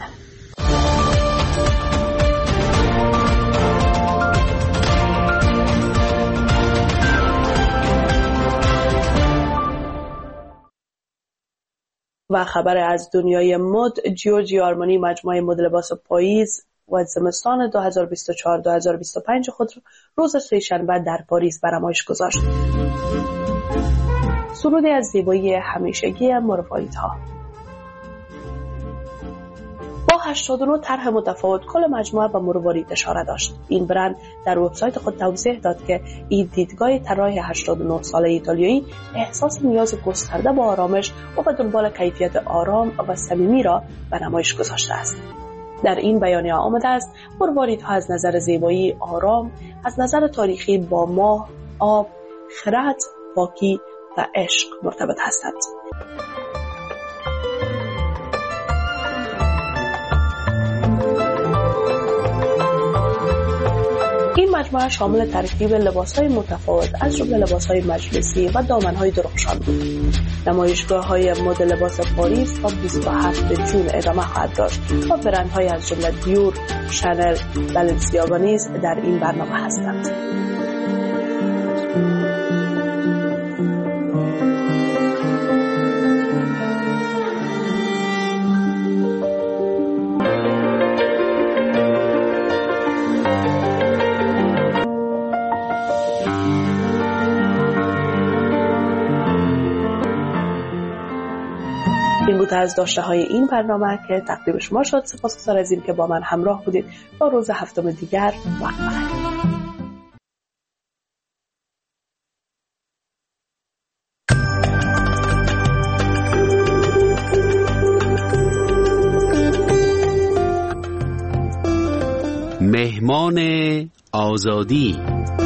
و خبر از دنیای مد: جیورجیو آرمانی مجموعه مد لباس پاییز و زمستان 2024-2025 خود روز سه‌شنبه در پاریس به نمایش گذاشت. سرودی از زیبایی همیشگی مرواریدها. با 89 طرح متفاوت کل مجموعه به مروارید اشاره داشت. این برند در وبسایت خود توضیح داد که این دیدگاه طراح 89 ساله ایتالیایی احساس نیاز گسترده به آرامش و به دنبال کیفیت آرام و صمیمی را به نمایش گذاشته است. در این بیانیه آمده است مرواریدها از نظر زیبایی آرام، از نظر تاریخی با ماه، آب، خرد، پاکی و عشق مرتبط هستند. این مجموعه شامل ترکیب لباس‌های متفاوت از جمله لباس‌های مجلسی و دامن‌های درخشان بود. نمایشگاه‌های مد لباس پاریس تا 27 جون ادامه خواهد داشت و برندهای از جمله دیور، شانل، بالنسیاگا نیز در این برنامه هستند. این بود از داشته‌های این برنامه که تقدیم شما شد. سپاسگزار از این که با من همراه بودید. تا روز هفتم دیگر وقت بخیر. مهمان آزادی.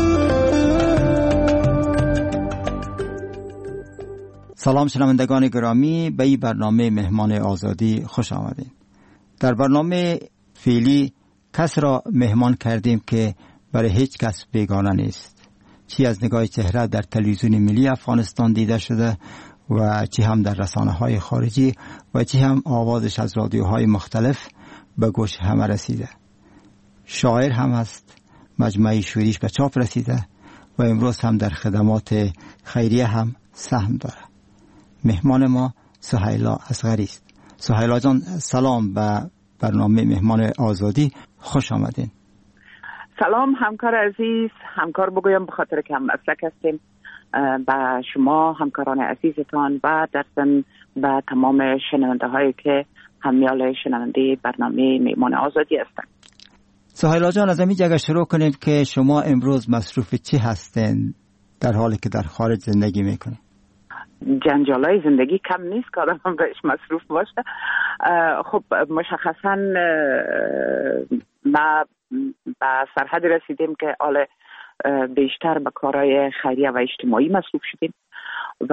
سلام شنوندگان گرامی، به این برنامه مهمان آزادی خوش آمدید. در برنامه فعلی کس را مهمان کردیم که برای هیچ کس بیگانه نیست، چی از نگاه چهره در تلویزیون ملی افغانستان دیده شده و چی هم در رسانه‌های خارجی و چی هم آوازش از رادیوهای مختلف به گوش همه رسیده. شاعر هم است، مجموعه شعریش به چاپ رسیده و امروز هم در خدمات خیریه هم سهم داره. مهمان ما سهیلا اصغری است. سهیلا جان سلام به برنامه مهمان آزادی، خوش آمدین. سلام همکار عزیز، همکار بگویم به خاطر که هم مسلک هستیم. به شما همکاران عزیزتان و در ضمن به تمام شنونده هایی که همیال شنونده برنامه مهمان آزادی هستم. سهیلا جان، از اینجا شروع کنیم که شما امروز مصروف چی هستین در حالی که در خارج زندگی میکنید؟ جنجالای زندگی کم نیست که آدم بهش مصروف باشه. خب مشخصا ما به سرحد رسیدیم که حالا بیشتر به کارهای خیریه و اجتماعی مصروف شدیم و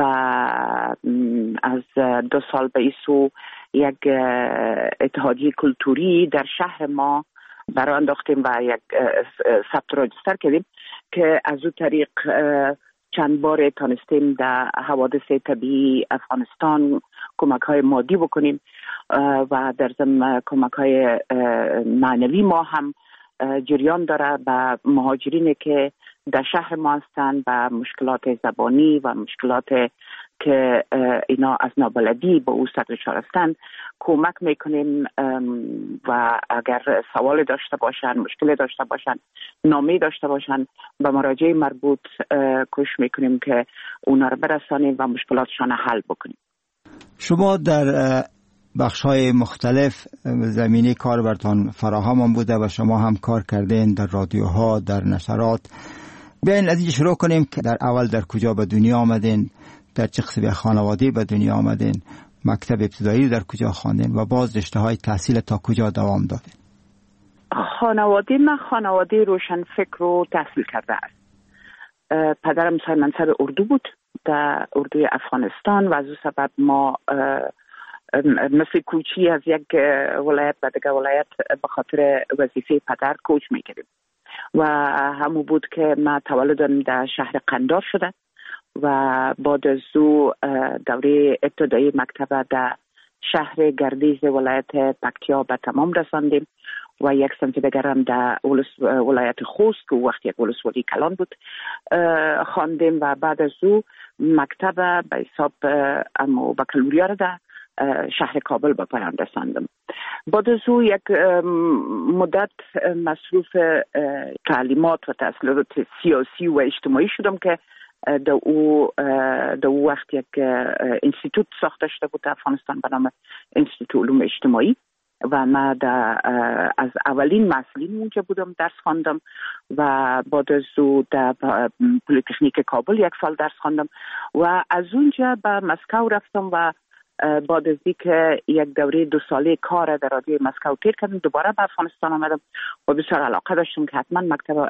از 2 سال به این سو یک اتحادیه کلتوری در شهر ما برای انداختیم و یک ثبت راجستر کردیم که از اون طریق چند بار تانستیم در حوادث طبیعی افغانستان کمک های مادی بکنیم و در ضمن کمک های معنوی ما هم جریان داره به مهاجرینی که در شهر ما هستند و مشکلات زبانی و مشکلات که اینا از نابلدی به او سر دچار هستند کمک میکنیم و اگر سوال داشته باشن، مشکل داشته باشن، نامه داشته باشن به مراجع مربوط کوشش میکنیم که اونا رو برسانیم و مشکلاتشان حل بکنیم. شما در بخش‌های مختلف زمینه کار براتون فراهم بوده و شما هم کار کردین در رادیوها، در نشرات. بیاین از اینجا شروع کنیم که در اول در کجا به دنیا آمدین، در چه قسم خانواده به دنیا آمدین، مکتب ابتدایی در کجا خواندین و باز رشته‌های تحصیل تا کجا دوام دادین؟ خانواده من خانواده روشن فکر و تحصیل کرده است. پدرم صاحب منصب اردو بود در اردوی افغانستان و از اون سبب ما مثل کوچی از یک ولایت به دیگر ولایت به خاطر وظیفه پدر کوچ میکردیم و همون بود که من تولدم در شهر قندار شده و بعد از او دوره ابتدایی مکتب در شهر گردیز ولایت پکتیا به تمام رساندیم و یک سمت دیگر هم در ولایت خوست که وقت یک ولسوالی کلان بود خواندیم و بعد از او مکتب به حساب بکالوریا در شهر کابل به پایان رساندم. بعد از او یک مدت مصروف تعلیمات و تحصیلات سیاسی و اجتماعی شدم که در او وقت یک انستیتوت ساخته شده بود در افغانستان به نام انستیتوت علوم اجتماعی و من از اولین مسئولین اونجا بودم، درس خواندم و بعد از او در پلیتکنیک کابل 1 سال درس خواندم و از اونجا به مسکو رفتم و بعد از اینکه یک دوره 2 ساله کار در رادیوی مسکو تیر کردم دوباره به افغانستان آمدم و بسیار علاقه داشتم که حتما مکتب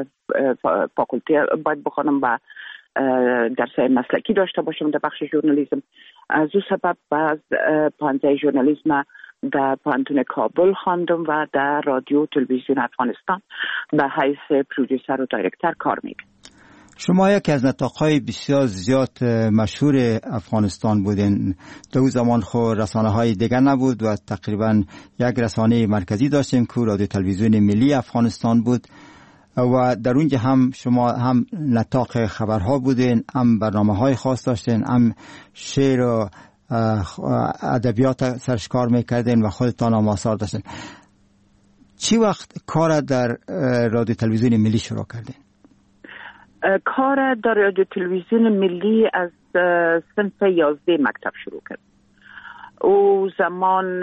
فاکولته باید بخوانم و درسای مسلکی داشته باشم در بخش ژورنالیسم. از او سبب باز پانزه ژورنالیسم در پانتون کابل خواندم و در رادیو تلویزیون افغانستان به حیث پرودوسر و دایرکتر کار میکنم. شما یکی از نطاق‌های بسیار زیاد مشهور افغانستان بودین. در اون زمان خود رسانه‌های دیگر نبود و تقریبا یک رسانه مرکزی داشتیم که رادیو تلویزیون ملی افغانستان بود و در اونجا هم شما هم نطاق خبرها بودین، هم برنامه‌های خاص داشتین، هم شعر و ادبیات سرش کار میکردین و خودتان هم آثار داشتین. چی وقت کار در رادیو تلویزیون ملی شروع کردین؟ کار در رادیو تلویزیون ملی از صنف 11 مکتب شروع کرد. او زمان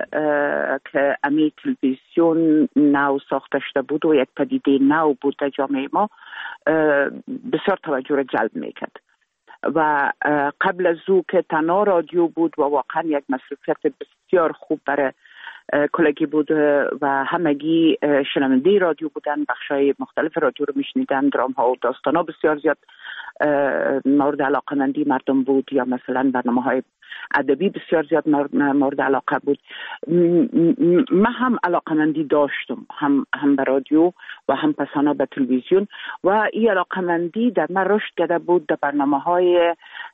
که امی تلویزیون نو ساخته شده بود و یک پدیده نو بود در جامعه ما بسیار توجه را جلب میکرد و قبل از او که تنها رادیو بود و واقعا یک مصروفیت بسیار خوب برای کلگی بود و همگی شنونده رادیو بودن، بخشای مختلف رادیو رو میشنیدن، درام ها و داستان ها بسیار زیاد مورد علاقمندی مردم بود یا مثلا برنامه های ادبی بسیار زیاد مورد علاقه بود. من هم علاقمندی داشتم هم به رادیو و هم پسانا به تلویزیون و این علاقمندی در من رشد کرده بود در برنامه های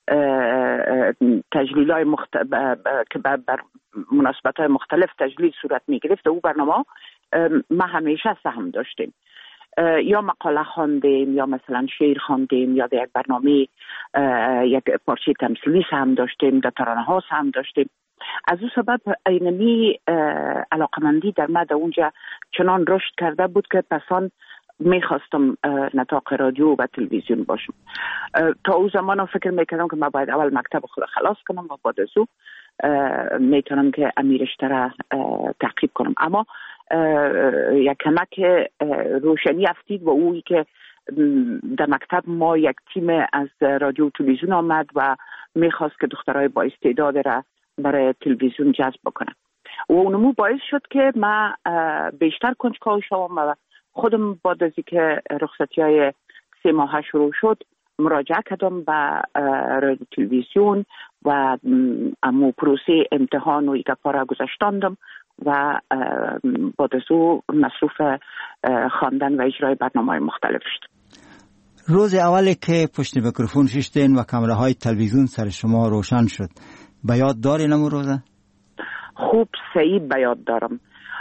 تجلیل های که بر مناسبت های مختلف تجلیل صورت می گرفت. او برنامه ما همیشه سهم داشتیم، یا مقاله خواندیم یا مثلا شعر خواندیم یا در یک برنامه یک پارچه تمثیلی سهم داشتیم، در ترانه ها سهم داشتیم. از او سبب اینمی علاقمندی در من در اونجا چنان رشد کرده بود که پسان میخواستم نطاق رادیو و تلویزیون باشم. تا او زمان فکر میکردم که من باید اول مکتب خود خلاص کنم و بعد از او میتونم که امیرشتر را تعقیب کنم. اما یک کمک روشنی افتید و اویی که در مکتب ما یک تیم از رادیو و تلویزیون آمد و میخواست که دخترای با استعداد را برای تلویزیون جذب بکنه و اونمو باعث شد که من بیشتر کنجکاو شوم و خودم بعد از اینکه رخصتی‌های 3 ماه شروع شد مراجعه کردم به رادیو تلویزیون و امو پروسه امتحان و ایگپا را گذشتاندم و بعد از او مصروف خواندن و اجرای برنامه‌های مختلف شد. روز اولی که پشت میکروفون ششتین و کامره های تلویزیون سر شما روشن شد به یاد دارین امو روزه؟ خوب صحیح به یاد دارم.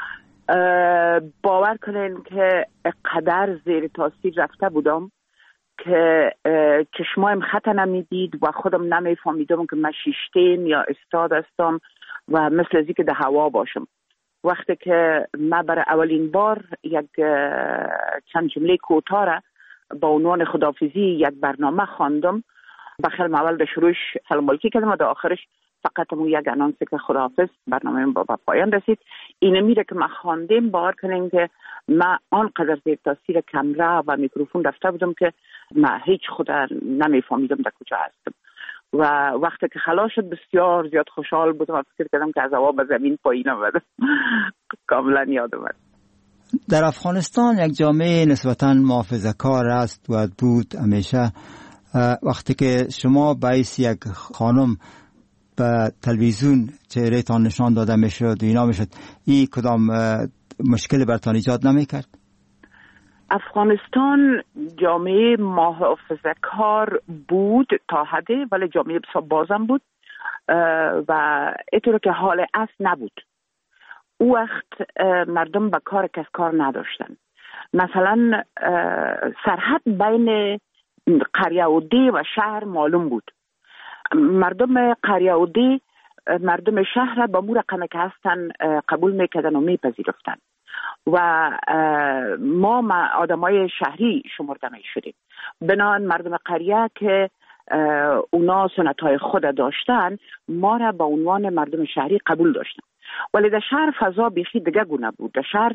باور کنین که قدر زیر تاثیر رفته بودم که چشمایم خط نمیدید و خودم نمیفهمیدم که من شیشتین یا استاد هستم و مثل ازی که در هوا باشم. وقتی که من برای اولین بار یک چند جمله کوتاه را با عنوان خداحافظی یک برنامه خواندم، بخیر اول در شروعش سلام علیکی کردم و در آخرش فقط همون یک انانس که خداحافظ برنامه با پایان رسید. اینه میره که من خواندم باور کنیم که من آنقدر زیر تاثیر کامera و میکروفون رفته بودم که من هیچ خود نمیفهمیدم در کجا هستم و وقتی که خلاص شد بسیار زیاد خوشحال بودم و فکر کردم که از هوا به زمین پایین آمدم. کاملا یاد اومد. در افغانستان یک جامعه نسبتاً محافظه‌کار است و بود همیشه. وقتی که شما باعث یک خانم به تلویزیون چهره تان نشان داده میشد و اینا میشد، این کدام مشکل برتان ایجاد نمیکرد؟ افغانستان جامعه محافظه‌کار بود تا حدی، ولی جامعه بسیار بازم بود و اینطور که حال اصل نبود. او وقت مردم به کار کس کار نداشتن. مثلا سرحد بین قریه و دی و شهر معلوم بود. مردم قریه و دی مردم شهر با مو رقم که هستن قبول میکردن و میپذیرفتن و ما آدمای شهری شمرده میشدیم. بنابراین مردم قریه که اونا سنتهای خود داشتن ما را به عنوان مردم شهری قبول داشتن، ولی در شهر فضا بیخی دیگه گونه بود. در شهر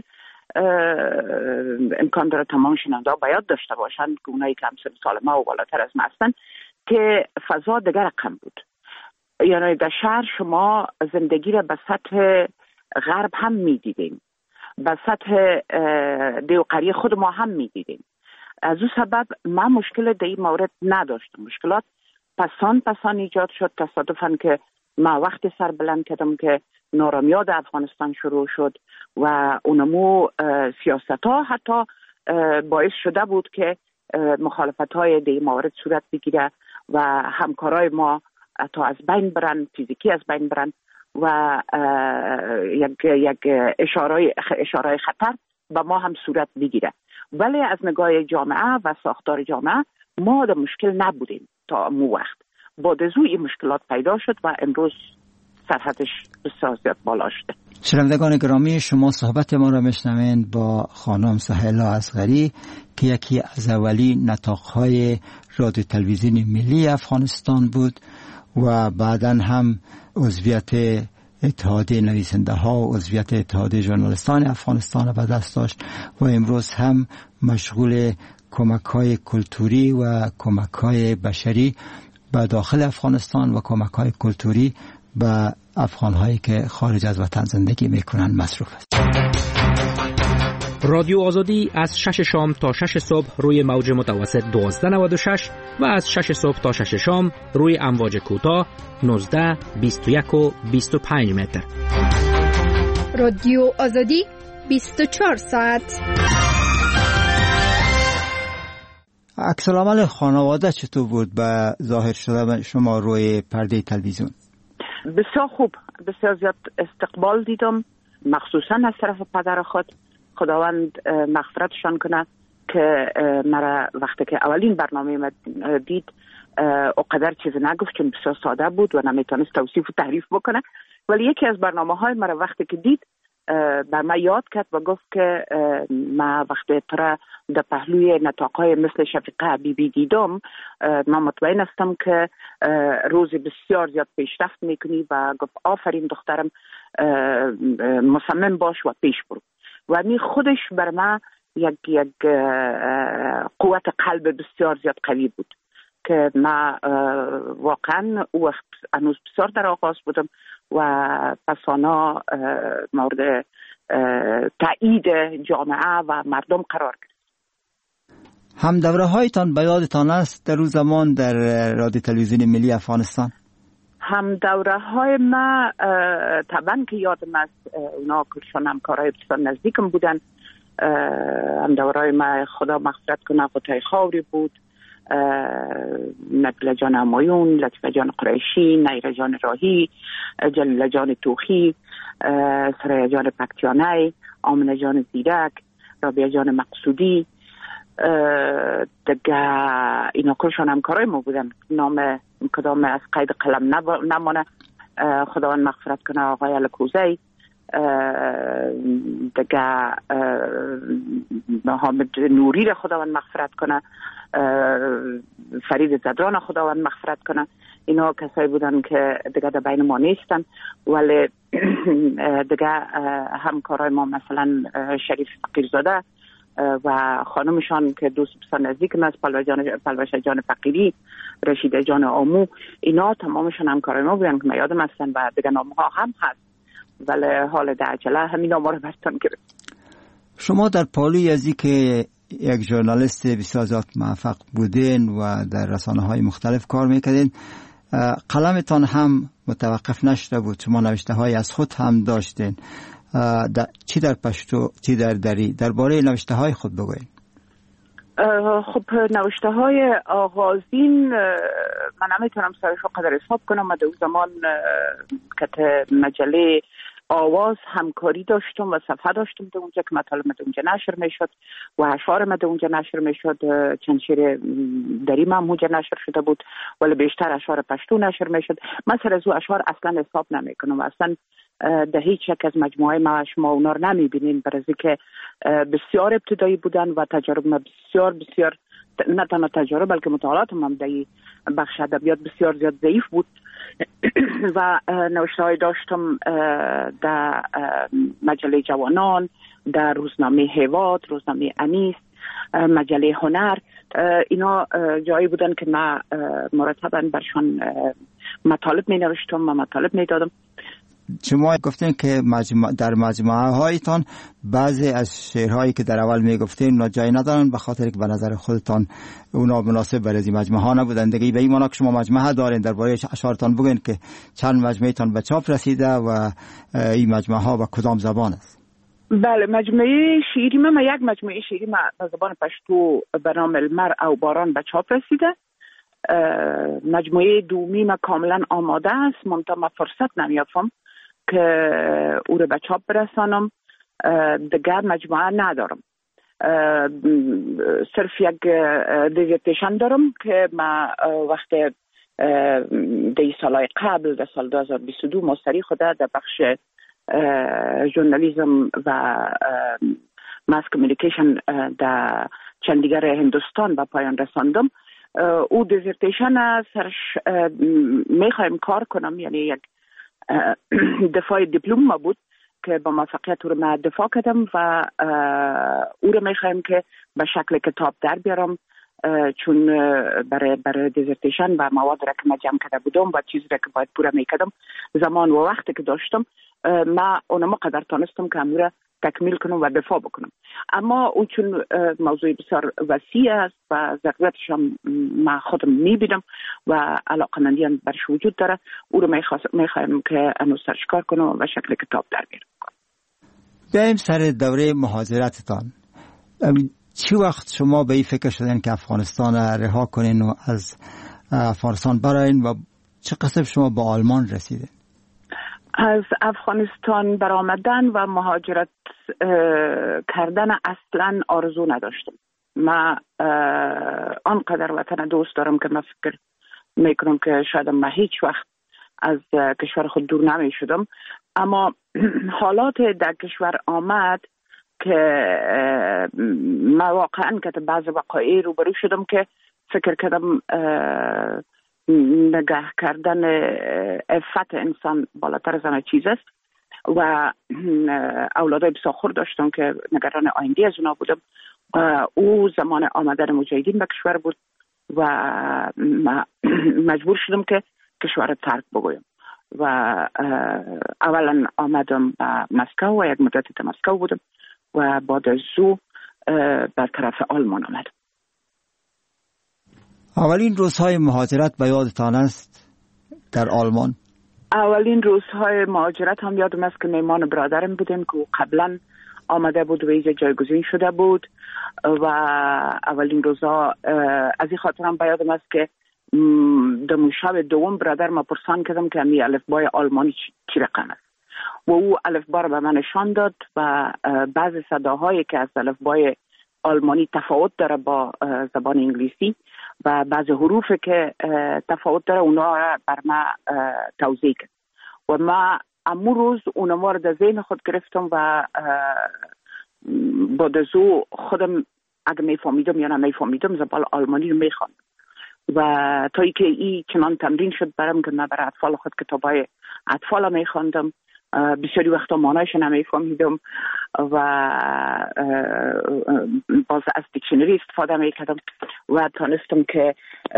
امکان داره تمام شنونده ها باید داشته باشن که اونایی که همسن سال ما و بالاتر از ما هستن که فضا دیگه رقم بود. یعنی در شهر شما زندگی را به سطح غرب هم میدیدیم، به سطح دیو قریه خود ما هم میدیدیم. از او سبب من مشکل در این مورد نداشتم. مشکلات پسان ایجاد شد. تصادفاً که من وقتی سر بلند کردم که نارامیاد افغانستان شروع شد و اونمو سیاست ها حتی باعث شده بود که مخالفت های در این مورد صورت بگیره و همکارای ما تا از بین برن، فیزیکی از بین برن و یک اشاره خطر به ما هم صورت بگیره. ولی از نگاه جامعه و ساختار جامعه ما در مشکل نبودیم تا مو وقت. بعد از این مشکلات پیدا شد و امروز سرحدش بسیار زیاد بالا شده. شنوندگان گرامی، شما صحبت ما را میشنوید با خانم سهیلا اصغری که یکی از اولین نطاق‌های رادیو تلویزیون ملی افغانستان بود و بعداً هم عضویت اتحادیه نویسنده ها و عضویت اتحادیه ژورنالیستان افغانستان را به دست داشت و امروز هم مشغول کمک‌های کلتوری و کمک‌های بشری به داخل افغانستان و کمک‌های کلتوری به افغان‌هایی که خارج از وطن زندگی می‌کنند مصروف است. رادیو آزادی از 6 شام تا 6 صبح روی موج متوسط 1296 و از 6 صبح تا 6 شام روی امواج کوتاه 19، 21 و 25 متر. رادیو آزادی 24 ساعت. عکس‌العمل خانواده چطور بود به ظاهر شدن شما روی پرده تلویزیون؟ بسیار خوب، بسیار زیاد استقبال دیدم، مخصوصا از طرف پدر خود. خداوند مغفرتشان کنه که مرا وقتی که اولین برنامه دید اقدر چیز نگفت چون بسیار ساده بود و نمیتونست توصیف و تعریف بکنه، ولی یکی از برنامه‌های مرا وقتی که دید بر من یاد کرد و گفت که من وقتی پر در پهلوی نطاقهای مثل شفیقه حبیبی دیدم، من مطمئن هستم که روز بسیار زیاد پیشرفت میکنی و گفت آفرین دخترم، مصمم باش و پیش برو. و می خودش بر من یک قوت قلب بسیار زیاد قوی بود که من واقعا او وقت هنوز بسیار در آغاز بودم و پسانا مورد تایید جامعه و مردم قرار گرفت. هم دوره هایتان به یادتان است در روز زمان در رادیو تلویزیون ملی افغانستان؟ هم دوره های ما طبعا که یادم است، اونا کلشان همکارای بسیار نزدیکم بودن. هم دوره های ما خدا مغفرت کنه قطعه خاوری بود، نجله جان همایون، لطفه جان قریشی، نیره جان راهی، جلیله جان توخی، سریا جان پکتیانی، آمنه جان زیرک، رابعه جان مقصودی، دیگه اینا کلشان همکارای ما بودن. نام کدام از قید قلم نمانه، خداوند مغفرت کنه آقای الکوزی، دیگه حامد نوری را خداوند مغفرت کنه، فرید زدران خداوند مغفرت کنه. اینا کسایی بودن که دیگه در بین ما نیستن، ولی دیگه همکارای ما مثلا شریف فقیرزاده و خانمشان که دوست بسیار نزدیکم است، پلوشه جان فقیری، رشیده جان آمو، اینا تمامشان همکارای ما بودن که من یادم هستن و دیگه نامها هم هست، ولی حال در عجله همین نامها رو برتان گرفت. شما در پالوی ازی که یک ژورنالیست بسیار زیاد موفق بودین و در رسانه‌های مختلف کار میکردین، قلمتان هم متوقف نشده بود، شما نوشته های از خود هم داشتین، چی در پشتو چی در دری، درباره نوشته های خود بگوین. خب نوشته های آغازین من نمیتونم سرش رو قدر حساب کنم. من در اون زمان که مجله آواز همکاری داشتم و صفحه داشتم در اونجا که مطالب در اونجا نشر میشد و اشعار در اونجا نشر میشد. چند شعر دری من اونجا نشر شده بود، ولی بیشتر اشعار پشتو نشر میشد. من سر از او اشعار اصلا حساب نمیکنم، اصلا در هیچ یک از مجموعه ما شما اونا رو نمیبینین، برای که بسیار ابتدایی بودن و تجارب ما بسیار نه تنها تجارب بلکه مطالعات هم در بخش ادبیات بسیار زیاد ضعیف بود و نوشته های داشتم در مجله جوانان، در روزنامه هیواد، روزنامه انیس، مجله هنر. اینا جایی بودن که من مرتبا برشان مطالب می نوشتم و مطالب می دادم. شما گفتین که در مجموعه هایتان بعضی از شعرهایی که در اول میگفتین اونا جای ندارن به خاطر که به نظر خودتان اونا مناسب برای این مجموعه ها نبودن. دیگه به این معنی که شما مجموعه دارین، درباره اشعارتان بگین که چند مجموعه‌تان به چاپ رسیده و این مجموعه ها به کدام زبان است؟ بله، مجموعه شعری من یک مجموعه شعری به زبان پشتو به نام المرء او باران به چاپ رسیده. مجموعه دومی من کاملا آماده است، منتها من فرصت نمیافم که او رو به چاپ برسانم. دیگر مجموعه ندارم، صرف یک دیزرتیشن دارم که ما وقت دی سالهای قبل در سال 2022 مستری خوده در بخش ژورنالیسم و ماس کمیونیکیشن در چندیگر هندوستان به پایان رساندم. او دیزرتیشن سرش میخوایم کار کنم، یعنی یک دفاع دیپلم ما بود که با موفقیت او رو من دفاع کردم و او رو میخوایم که به شکل کتاب در بیارم، چون برای دیزرتیشن و مواد را که من جمع کرده بودم و چیزی را که باید پوره میکردم زمان و وقتی که داشتم من اونم قدر تانستم که امور تکمیل کنم و دفاع بکنم. اما اون چون موضوع بسیار وسیع است و ضرورتش هم من خودم میبینم و علاقمندی برش وجود داره، او رو میخوایم که انو سرش کار کنم و شکل کتاب در بیارم. بیاییم سر دوره مهاجرتتان. چی وقت شما به این فکر شدین که افغانستان رها کنین و از افغانستان براین و چه قصد شما با آلمان رسیدین؟ از افغانستان برآمدن و مهاجرت کردن اصلا آرزو نداشتم. من آنقدر وطن دوست دارم که من فکر میکنم که شاید من هیچ وقت از کشور خود دور نمی شدم، اما حالات در کشور آمد که ما واقعا که بعض وقایع روبرو شدم که فکر کردم نگاه کردن عفت انسان بالاتر از همه چیز است و اولادای بسیار داشتم که نگران آینده از اونا بودم. او زمان آمدن مجاهدین به کشور بود و مجبور شدم که کشور ترک بگویم و اولا آمدم به مسکو و یک مدتی در مسکو بودم و بعد از او بر طرف آلمان آمدم. اولین روزهای مهاجرت به یادتان است در آلمان؟ اولین روزهای مهاجرت هم یادم است که میمان برادرم بودیم که قبلا آمده بود و اینجا جایگزین شده بود و اولین روزها از این خاطر هم یادم است که در شب دوم برادر ما پرسان کردم که همی الفبای آلمانی چی رقم است و او الفبا رو به من نشان داد و بعض صداهایی که از الفبای آلمانی تفاوت داره با زبان انگلیسی و بعض حروفی که تفاوت داره اونا را بر ما توضیح کرد و ما امو روز اونما رو در ذهن خود گرفتم و بعد از او خودم اگه میفهمیدم یا نمیفهمیدم زبان آلمانی رو میخواندم و تا ای که ای چنان تمرین شد برام که من برای اطفال خود کتابای اطفال میخواندم. بسیاری وقتا معنایش نمیفهمیدم و باز از دیکشنری استفاده میکردم و تانستم که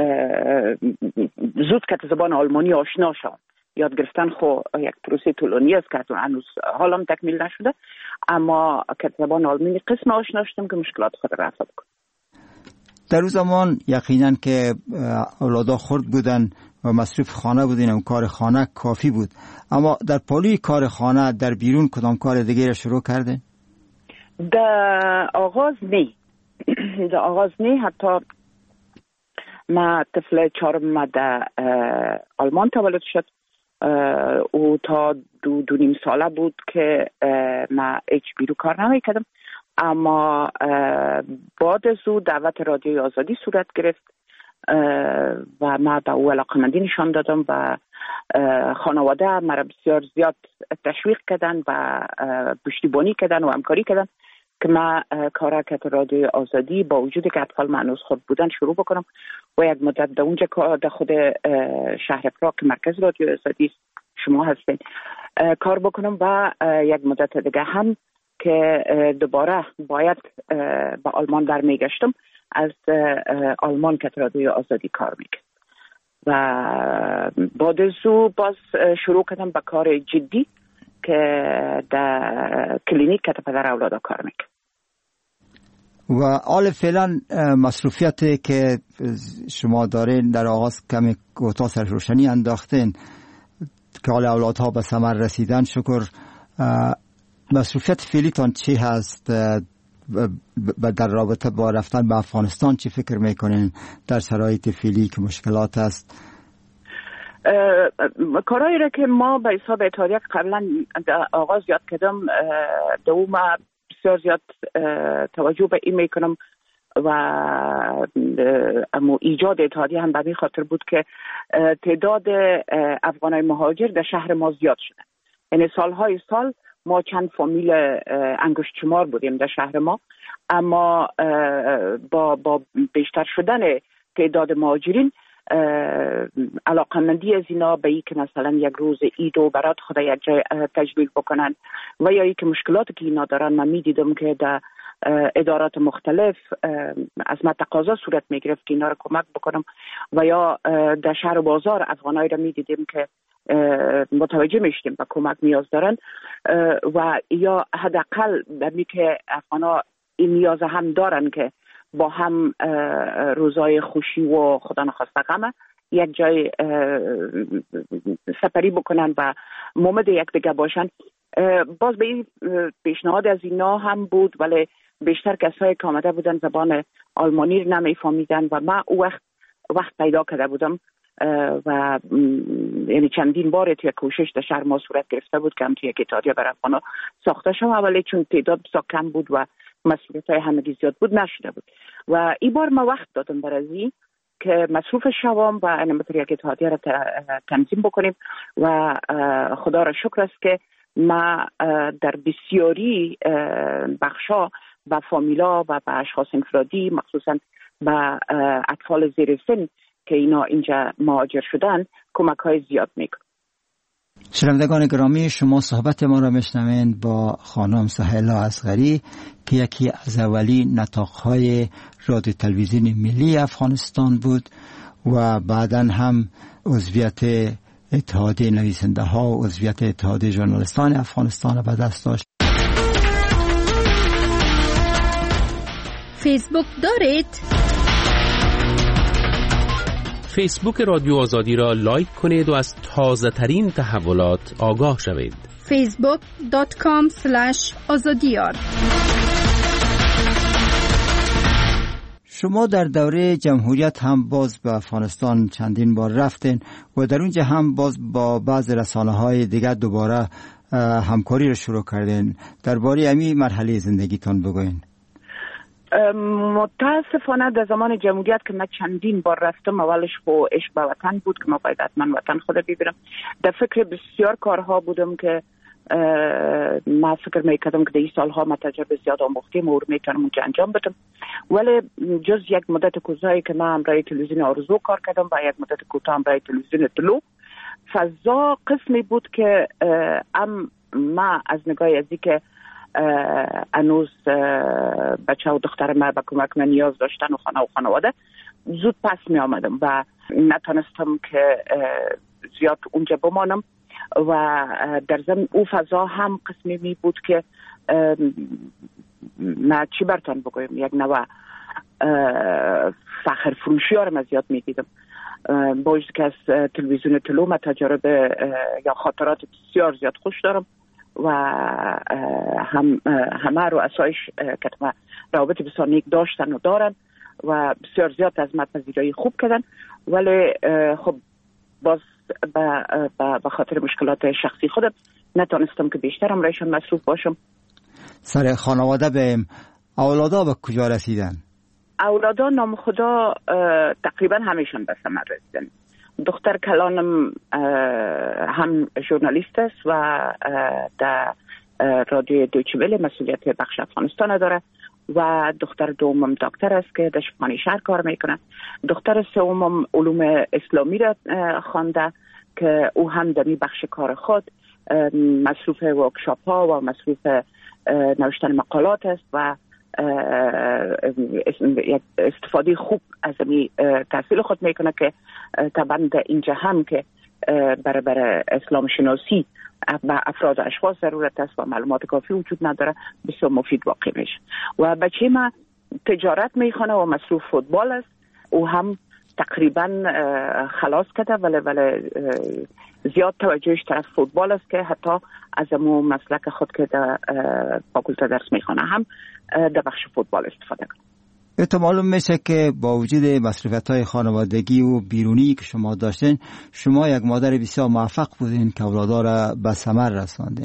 زود که زبان آلمانی آشنا شدم. یاد گرفتن خو یک پروسه طولانی است که هنوز حالم تکمیل نشده، اما که زبان آلمانی قسم آشنا شدم که مشکلات خود رفع بکنم. در اون زمان یقینا که اولادا خرد بودن و مصروف خانه بودین و کار خانه کافی بود، اما در پالوی کار خانه در بیرون کدام کار دیگه را شروع کردین؟ در آغاز نه حتی ما طفل چهارم در آلمان تولد شد او تا دو نیم ساله بود که ما هیچ بیرون کار نمیکردم، اما بعد از او دعوت رادیوی آزادی صورت گرفت و ما به او علاقمندی نشان دادم و خانواده مرا بسیار زیاد تشویق کردن و پشتیبانی کردن و همکاری کردن که ما کارکت رادیوی آزادی با وجودی که اطفال معنوس خود بودن شروع بکنم و یک مدت در اونجا در خود شهر پراگ که مرکز رادیوی آزادی شما هستین کار بکنم و یک مدت دیگه هم که دوباره باید به آلمان برمیگشتم از آلمان که رادیوی آزادی کار میکرد و بعد از او باز شروع کردم به کار جدی که در کلینیک که پدر اولادا کار میکرد. و حال فعلا مصروفیتی که شما دارین در آغاز کمی کوتاه سر روشنی انداختین که حال اولادها به ثمر رسیدن، شکر. مصروفیت فعلیتان چی هست در رابطه با رفتن به افغانستان؟ چی فکر میکنین در شرایط فعلی که مشکلات است؟ کارهایی را که ما به حساب اتحادیه قبلا آغاز یاد کردم دوم بسیار زیاد توجه به این میکنم و اما ایجاد اتحادیه هم به این خاطر بود که تعداد افغانای مهاجر در شهر ما زیاد شده. یعنی سالهای سال ما چند فامیل انگشت شمار بودیم در شهر ما، اما با بیشتر شدن تعداد مهاجرین علاقمندی از اینا به این که مثلا یک روز عید و برات خود یک جای تجلیل بکنن و یا ای که مشکلاتی که اینا دارن من میدیدم که در ادارات مختلف از من تقاضا صورت میگرفت که اینا رو کمک بکنم و یا در شهر و بازار افغانایی رو میدیدیم که متوجه میشتیم و کمک نیاز دارن و یا حداقل بمی که افغانا این نیاز هم دارن که با هم روزای خوشی و خدا نخواسته غم یک جای سپری بکنن و مومد یک دیگه باشن. باز به این پیشنهاد از اینا هم بود، ولی بیشتر کسایی که آمده بودن زبان آلمانی رو نمیفهمیدن و من وقت پیدا کرده بودم و یعنی چندین بار توی کوشش در شهر ما صورت گرفته بود که هم توی یک اتحادیه برای افغانا ساخته شد، ولی چون تعداد بسیار کم بود و مسئولیت‌های همگی زیاد بود نشده بود و این بار ما وقت دادم برای که مصروف شوام و مثل یک اتحادیه را تنظیم بکنیم و خدا را شکر است که ما در بسیاری بخشا به فامیلا و به اشخاص انفرادی، مخصوصا به اطفال زیر سن که اینا اینجا مهاجر شدن، کمک های زیاد میکنه. شنوندگان گرامی، شما صحبت ما را میشنوین با خانم سهیلا اصغری که یکی از اولین نطاق‌های رادیو تلویزیون ملی افغانستان بود و بعداً هم عضویت اتحادیه نویسنده ها و عضویت اتحادیه ژورنالیستان افغانستان را به دست داشت. فیسبوک دارید؟ فیسبوک رادیو آزادی را لایک کنید و از تازه ترین تحولات آگاه شوید. facebook.com/azadiyar. شما در دوره جمهوریت هم باز به افغانستان چندین بار رفتین و در اونجا هم باز با بعض رسانه‌های دیگر دوباره همکاری را شروع کردین. درباره همین مرحله زندگیتان بگوین. متاسفانه در زمان جمهوریت که من چندین بار رفتم، اولش خو عشق به وطن بود که ما باید حتما وطن خود ببینم. در فکر بسیار کارها بودم که ما فکر میکردم که در این سالها ما تجربه زیاد آموختیم و میتونم اونجا انجام بدم، ولی جز یک مدت کوتاهی که من همراه تلویزیون آرزو کار کردم و یک مدت کوتاه همراه تلویزیون طلوع، فضا قسمی بود که ما از نگاه ازی که هنوز بچه و دختر ما به کمک من نیاز داشتن و خانه و خانواده، زود پس می آمدم و نتونستم که زیاد اونجا بمانم و در ضمن او فضا هم قسمی می بود که ما چی برتان بگویم، یک نوع فخر فروشی ها رو من زیاد می دیدم. با وجود که از تلویزیون طلوع من تجربه یا خاطرات بسیار زیاد خوش دارم و همه رو اسایش که روابط بسیار نیک داشتن و دارن و بسیار زیاد از من پذیرایی خوب کردن، ولی خب باز به خاطر مشکلات شخصی خودم نتونستم که بیشتر همراهشان مصروف باشم. سر خانواده بهم، اولادا به کجا رسیدن؟ اولادا نام خدا تقریبا همیشون به ثمر رسیدن. دختر کلانم هم ژورنالیست است و در رادیو دویچه وله مسئولیت بخش افغانستان داره و دختر دومم دکتر است که در شفاخانه شهر کار میکنه. دختر سومم علوم اسلامی را خوانده که او هم در بخش کار خود مصروف ورکشاپ ها و مصروف نوشتن مقالات است و استفاده خوب از این تحصیل خود میکنه که طبعا در اینجا هم که برای اسلام شناسی به افراد و اشخاص ضرورت است و معلومات کافی وجود نداره، بسیار مفید واقع میشه. و بچه ما تجارت میخونه و مصروف فوتبال است، او هم تقریبا خلاص کرده ولی زیاد توجهش طرف فوتبال است که حتی از امو مسلک خود که در فاکولته درس میخونه هم در بخش فوتبال استفاده کنه. تو معلوم میشه که با وجود مصروفیت‌های خانوادگی و بیرونی که شما داشتین، شما یک مادر بسیار موفق بودین که اولادا را به ثمر رساندین.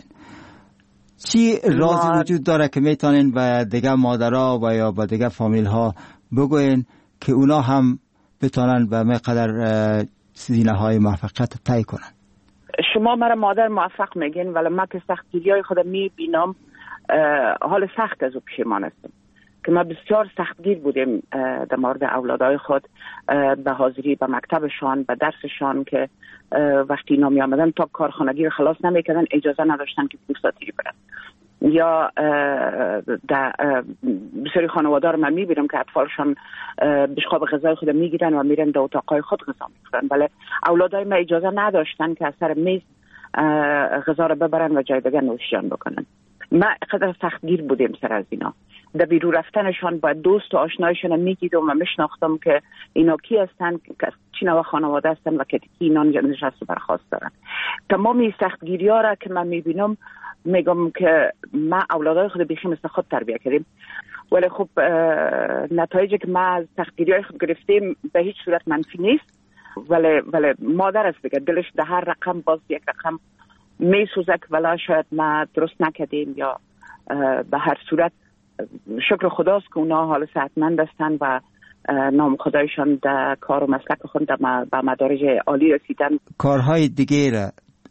چی رازی وجود داره که میتونین به دیگه مادرها و یا به دیگه فامیل ها بگوین که اونا هم بتونن به مقدار زینه های موفقیت طی کنن؟ شما مرا مادر موفق میگین ولی من که سختگیری‌های خودم میبینم حال سخت از او پشیمان هستم که ما بسیار سختگیر بودیم در مورد اولادای خود، به حاضری به مکتبشان، به درسشان که وقتی اینا می آمدن تا کارخانگی رو خلاص نمیکردن اجازه نداشتن که فرصتی برن. یا در بسیاری خانواده رو من میبینم که اطفالشان بشقاب غذای خود میگیرن و میرن در اتاقای خود غذا میخورن، ولی اولادای ما اجازه نداشتن که از سر میز غذا رو ببرن و جای دیگر نوشیان بکنن. ما قدر سختگیر بودیم سر از اینا. در بیرون رفتنشان با دوست و آشنایشان میدیدم و میشناختم که اینا کی هستن، که چی نوع خانواده هستن و که اینا نشست و برخاست دارن. تمامی سختگیری ها را که من میبینم میگم که ما اولادای خود بیخی مثل خود تربیه کردیم، ولی خب نتایجی که ما از سختگیری های خود گرفتیم به هیچ صورت منفی نیست، ولی مادر است دیگه، دلش در هر رقم باز یک رقم میسوزه که ولی شاید ما درست نکردیم یا به هر صورت شکر خداست که اونا حال صحتمند هستن و نام خدایشان در کار و مسلک خود به مدارج عالی رسیدن. کارهای دیگه را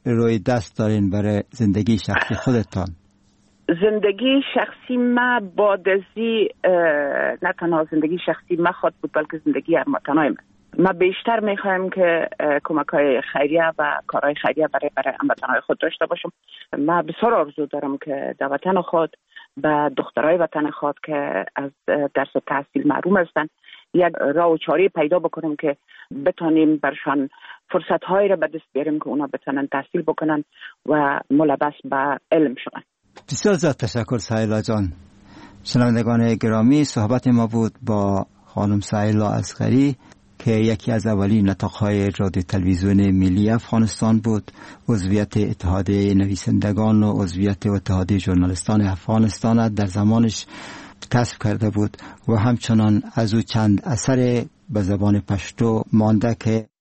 روی دست دارین برای زندگی شخصی خودتان؟ زندگی شخصی ما بادزی نه تنها زندگی شخصی ما خود بود بلکه زندگی هموطنای ما بیشتر میخوایم که کمک‌های خیریه و کارهای خیریه برای هموطنای خود داشته باشم. ما بسیار آرزو دارم که در وطن خود به دخترای وطن خود که از درس و تحصیل محروم هستند یک راه و چاره پیدا بکنیم که بتونیم برشان فرصت‌هایی را به دست بیاریم که اونا بتونن تحصیل بکنن و ملبس به علم شون. بسیار زیاد تشکر سهیلا جان. شنوندگان گرامی، صحبت ما بود با خانم سهیلا اصغری که یکی از اولین نطاق‌های رادیو تلویزیون ملی افغانستان بود، عضویت اتحادیه نویسندگان و عضویت اتحادیه ژورنالیستان افغانستان در زمانش کسب کرده بود و همچنان از او چند اثر به زبان پشتو مانده که